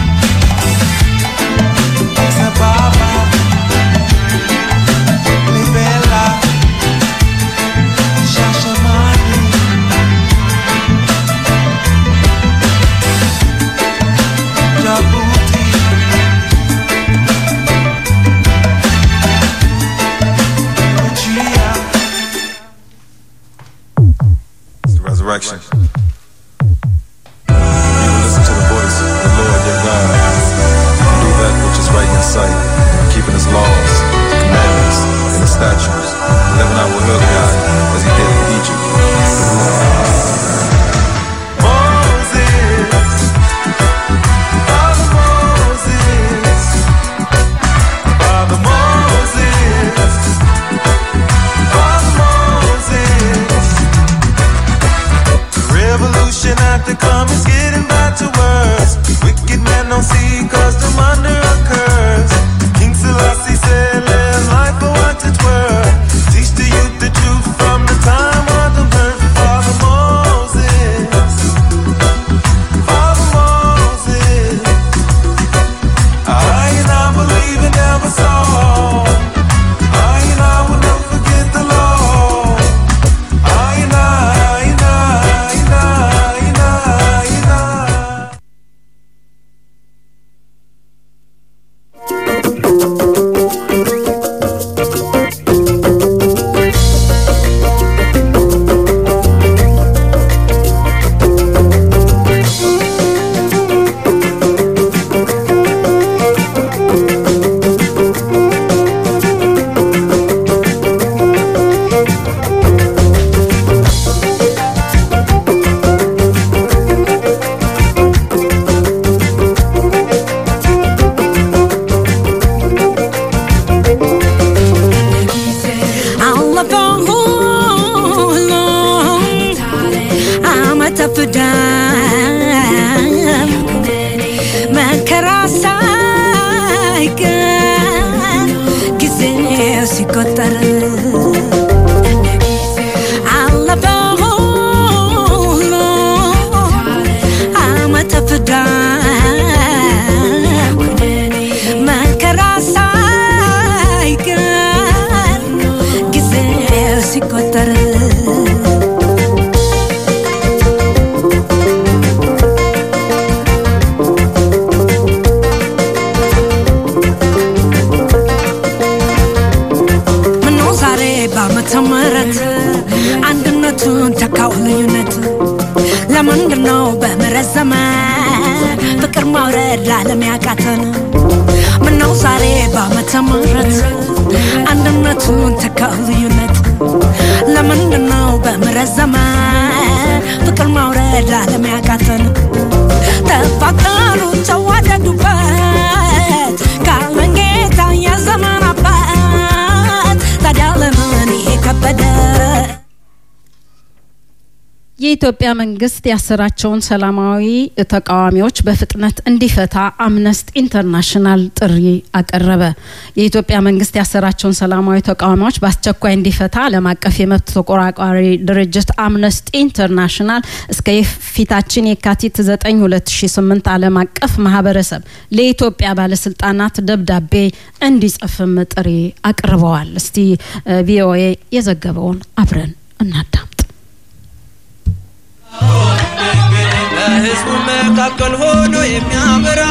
yes, Baba. Bella. Touch your money. Jabuti. It's the resurrection. You will listen to the voice of the Lord your God. Do that which is right in his sight, keeping his laws, commandments, and his statutes. Living out with your God as he did in Egypt. Revolution after come is getting back to worse. Wicked men don't see cause them under a curse. King Selassie said let life for what it's worth. Teach the youth the truth from the time of the birth. Father Moses, Father Moses, I and I believe and never saw. I and I will never forget the law. I and I የኢትዮጵያ መንግስት ያሰራቸውን ሰላማዊ ተቃዋሚዎች በፍጥነት እንዲፈታ አምነስቲ ኢንተርናሽናል ጥሪ አቀረበ። የኢትዮጵያ መንግስት ያሰራቸውን ሰላማዊ ተቃዋሚዎች በአስቸኳይ እንዲፈታ ዓለም አቀፍ የመብት ተቆራቋሪ ድርጅት አምነስቲ ኢንተርናሽናል እስከ የፊታችን የካቲት 9 2008 ዓለም አቀፍ ማህበረሰብ ለኢትዮጵያ ባለስልጣናት ደብዳቤ እንዲጽፍም ጥሪ አቅርበዋል። እስቲ ቪኦኤ የዘገበውን አብረን እናዳምጥ። ህዝቡ መካከል ሆኖ የሚያበራ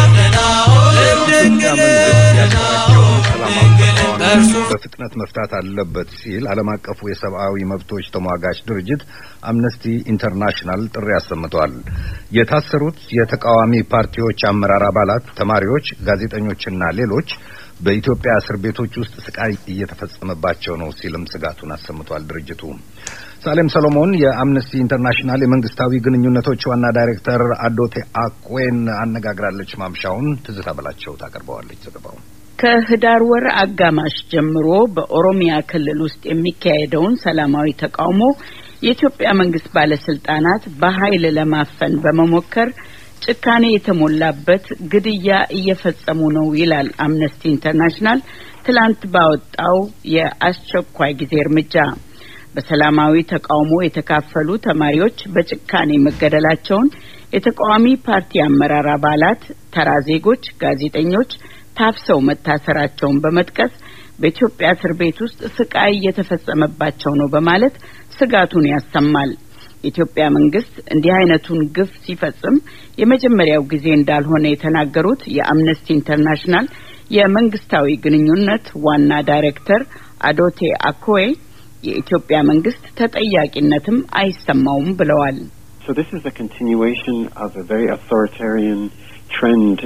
በፍጥነት መፍታት አለበት ሲል ዓለም አቀፉ የሰብአዊ መብቶች ተሟጋች ድርጅት አምነስቲ ኢንተርናሽናል ጥሪ አሰምቷል። የታሰሩት የተቃዋሚ ፓርቲዎች አመራር አባላት፣ ተማሪዎች፣ ጋዜጠኞችና ሌሎች በኢትዮጵያ እስር ቤቶች ውስጥ ስቃይ እየተፈጸመባቸው ነው ሲልም ስጋቱን አሰምቷል ድርጅቱ። ሳሌም ሰሎሞን የአምነስቲ ኢንተርናሽናል የመንግስታዊ ግንኙነቶች ዋና ዳይሬክተር አዶቴ አኮዌን አነጋግራለች። ማምሻውን ትዝታ በላቸው ታቀርበዋለች ዘገባውን። ከህዳር ወር አጋማሽ ጀምሮ በኦሮሚያ ክልል ውስጥ የሚካሄደውን ሰላማዊ ተቃውሞ የኢትዮጵያ መንግስት ባለስልጣናት በኃይል ለማፈን በመሞከር ጭካኔ የተሞላበት ግድያ እየፈጸሙ ነው ይላል አምነስቲ ኢንተርናሽናል ትላንት ባወጣው የአስቸኳይ ጊዜ እርምጃ። በሰላማዊ ተቃውሞ የተካፈሉ ተማሪዎች በጭካኔ መገደላቸውን፣ የተቃዋሚ ፓርቲ አመራር አባላት፣ ተራ ዜጎች፣ ጋዜጠኞች ታፍሰው መታሰራቸውን በመጥቀስ በኢትዮጵያ እስር ቤት ውስጥ ስቃይ እየተፈጸመባቸው ነው በማለት ስጋቱን ያሰማል። የኢትዮጵያ መንግስት እንዲህ አይነቱን ግፍ ሲፈጽም የመጀመሪያው ጊዜ እንዳልሆነ የተናገሩት የአምነስቲ ኢንተርናሽናል የመንግስታዊ ግንኙነት ዋና ዳይሬክተር አዶቴ አኮዌ የኢትዮጵያ መንግስት ተጠያቂነትም አይሰማውም ብለዋል። So this is a continuation of a very authoritarian trend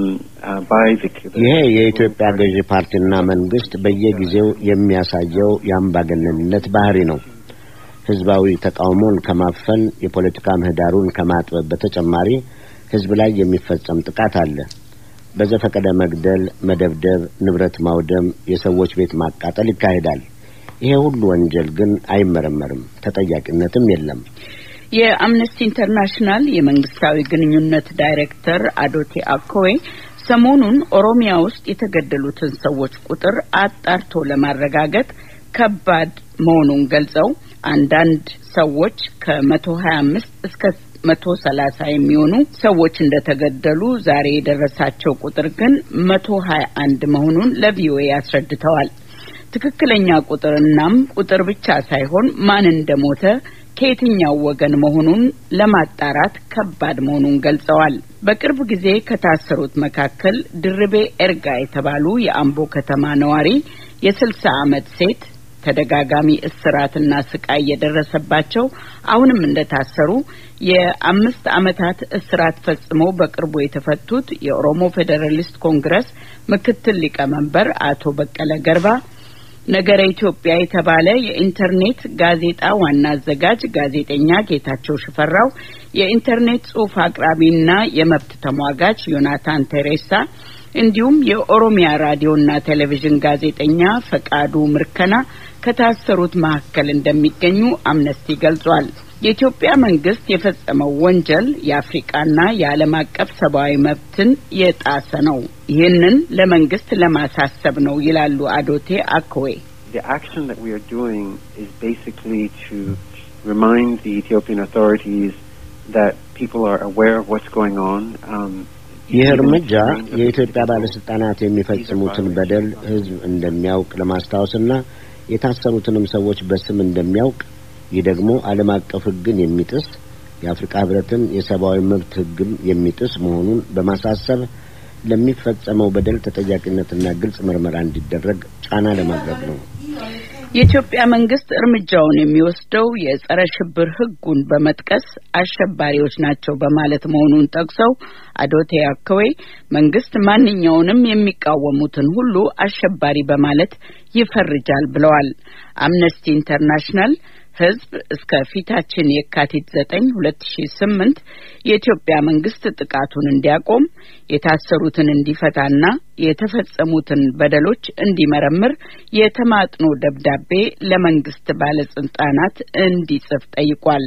by the ይሄ የኢትዮጵያ ገዢ ፓርቲና መንግስት በየጊዜው የሚያሳየው የአምባገነንነት ባህሪ ነው። ህዝባዊ ተቃውሞን ከማፈን የፖለቲካ ምህዳሩን ከማጥበብ በተጨማሪ ህዝብ ላይ የሚፈጸም ጥቃት አለ። በዘፈቀደ መግደል፣ መደብደብ፣ ንብረት ማውደም፣ የሰዎች ቤት ማቃጠል ይካሄዳል። ይሄ ሁሉ ወንጀል ግን አይመረመርም፣ ተጠያቂነትም የለም። የአምነስቲ ኢንተርናሽናል የመንግስታዊ ግንኙነት ዳይሬክተር አዶቴ አኮዌ ሰሞኑን ኦሮሚያ ውስጥ የተገደሉትን ሰዎች ቁጥር አጣርቶ ለማረጋገጥ ከባድ መሆኑን ገልጸው አንዳንድ ሰዎች ከ125 እስከ 130 የሚሆኑ ሰዎች እንደተገደሉ ዛሬ የደረሳቸው ቁጥር ግን 121 መሆኑን ለቪኦኤ አስረድተዋል። ትክክለኛ ቁጥርናም ቁጥር ብቻ ሳይሆን ማን እንደሞተ ከየትኛው ወገን መሆኑን ለማጣራት ከባድ መሆኑን ገልጸዋል። በቅርብ ጊዜ ከታሰሩት መካከል ድርቤ ኤርጋ የተባሉ የአምቦ ከተማ ነዋሪ የ60 ዓመት ሴት ተደጋጋሚ እስራትና ስቃይ የደረሰባቸው አሁንም እንደታሰሩ የ5 ዓመታት እስራት ፈጽመው በቅርቡ የተፈቱት የኦሮሞ ፌደራሊስት ኮንግረስ ምክትል ሊቀመንበር አቶ በቀለ ገርባ፣ ነገረ ኢትዮጵያ የተባለ የኢንተርኔት ጋዜጣ ዋና አዘጋጅ ጋዜጠኛ ጌታቸው ሽፈራው፣ የኢንተርኔት ጽሑፍ አቅራቢና የመብት ተሟጋች ዮናታን ቴሬሳ እንዲሁም የኦሮሚያ ራዲዮና ቴሌቪዥን ጋዜጠኛ ፈቃዱ ምርከና ከታሰሩት መካከል እንደሚገኙ አምነስቲ ገልጿል። የኢትዮጵያ መንግስት የፈጸመው ወንጀል የአፍሪካና የዓለም አቀፍ ሰብአዊ መብትን የጣሰ ነው። ይህንን ለመንግስት ለማሳሰብ ነው ይላሉ አዶቴ አኮዌ። The action that we are doing is basically to remind the Ethiopian authorities that people are aware of what's going on. ይህ እርምጃ የኢትዮጵያ ባለስልጣናት የሚፈጽሙትን በደል ህዝብ እንደሚያውቅ ለማስታወስና የታሰሩትንም ሰዎች በስም እንደሚያውቅ፣ ይህ ደግሞ ዓለም አቀፍ ህግን የሚጥስ የአፍሪካ ህብረትን የሰብአዊ መብት ህግም የሚጥስ መሆኑን በማሳሰብ ለሚፈጸመው በደል ተጠያቂነትና ግልጽ ምርመራ እንዲደረግ ጫና ለማድረግ ነው። የኢትዮጵያ መንግስት እርምጃውን የሚወስደው የጸረ ሽብር ህጉን በመጥቀስ አሸባሪዎች ናቸው በማለት መሆኑን ጠቅሰው አዶቴ አኮዌ መንግስት ማንኛውንም የሚቃወሙትን ሁሉ አሸባሪ በማለት ይፈርጃል ብለዋል። አምነስቲ ኢንተርናሽናል ህዝብ እስከ ፊታችን የካቲት 9 2008 የኢትዮጵያ መንግስት ጥቃቱን እንዲያቆም፣ የታሰሩትን እንዲፈታና የተፈጸሙትን በደሎች እንዲመረምር የተማጥኖ ደብዳቤ ለመንግስት ባለስልጣናት እንዲጽፍ ጠይቋል።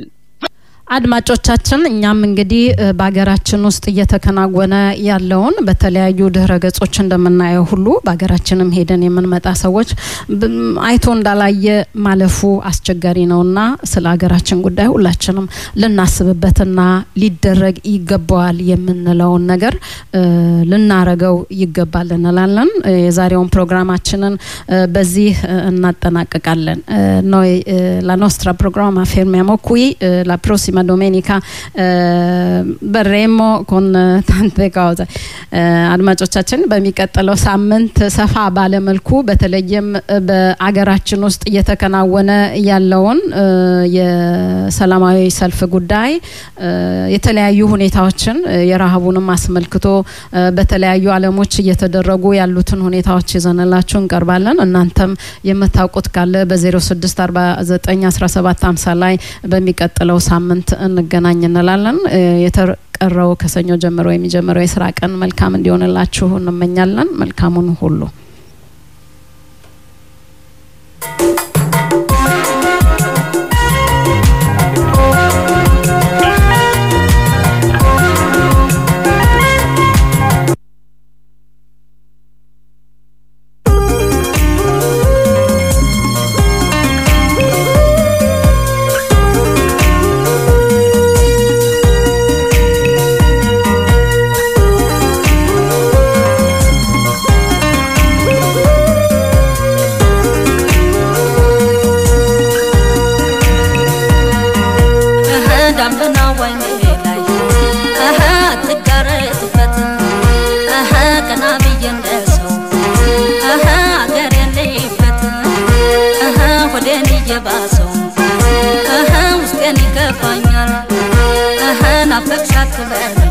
አድማጮቻችን እኛም እንግዲህ በአገራችን ውስጥ እየተከናወነ ያለውን በተለያዩ ድህረ ገጾች እንደምናየው ሁሉ በአገራችንም ሄደን የምንመጣ ሰዎች አይቶ እንዳላየ ማለፉ አስቸጋሪ ነውና ስለ ሀገራችን ጉዳይ ሁላችንም ልናስብበትና ሊደረግ ይገባዋል የምንለውን ነገር ልናረገው ይገባል እንላለን። የዛሬውን ፕሮግራማችንን በዚህ እናጠናቀቃለን። Noi la nostra programma fermiamo qui, la prossima carissima Domenica verremo con tante cose አድማጮቻችን በሚቀጥለው ሳምንት ሰፋ ባለ መልኩ በተለይም በአገራችን ውስጥ እየተከናወነ ያለውን የሰላማዊ ሰልፍ ጉዳይ የተለያዩ ሁኔታዎችን የራሃቡንም አስመልክቶ በተለያዩ ዓለሞች እየተደረጉ ያሉትን ሁኔታዎች ይዘንላችሁ እንቀርባለን እናንተም የምታውቁት ካለ በ06491750 ላይ በሚቀጥለው ሳምንት እንገናኝ እንላለን የተቀረው ከሰኞ ጀምሮ የሚጀምረው የሥራ ቀን መልካም እንዲሆንላችሁ እንመኛለን መልካሙን ሁሉ Napak shakla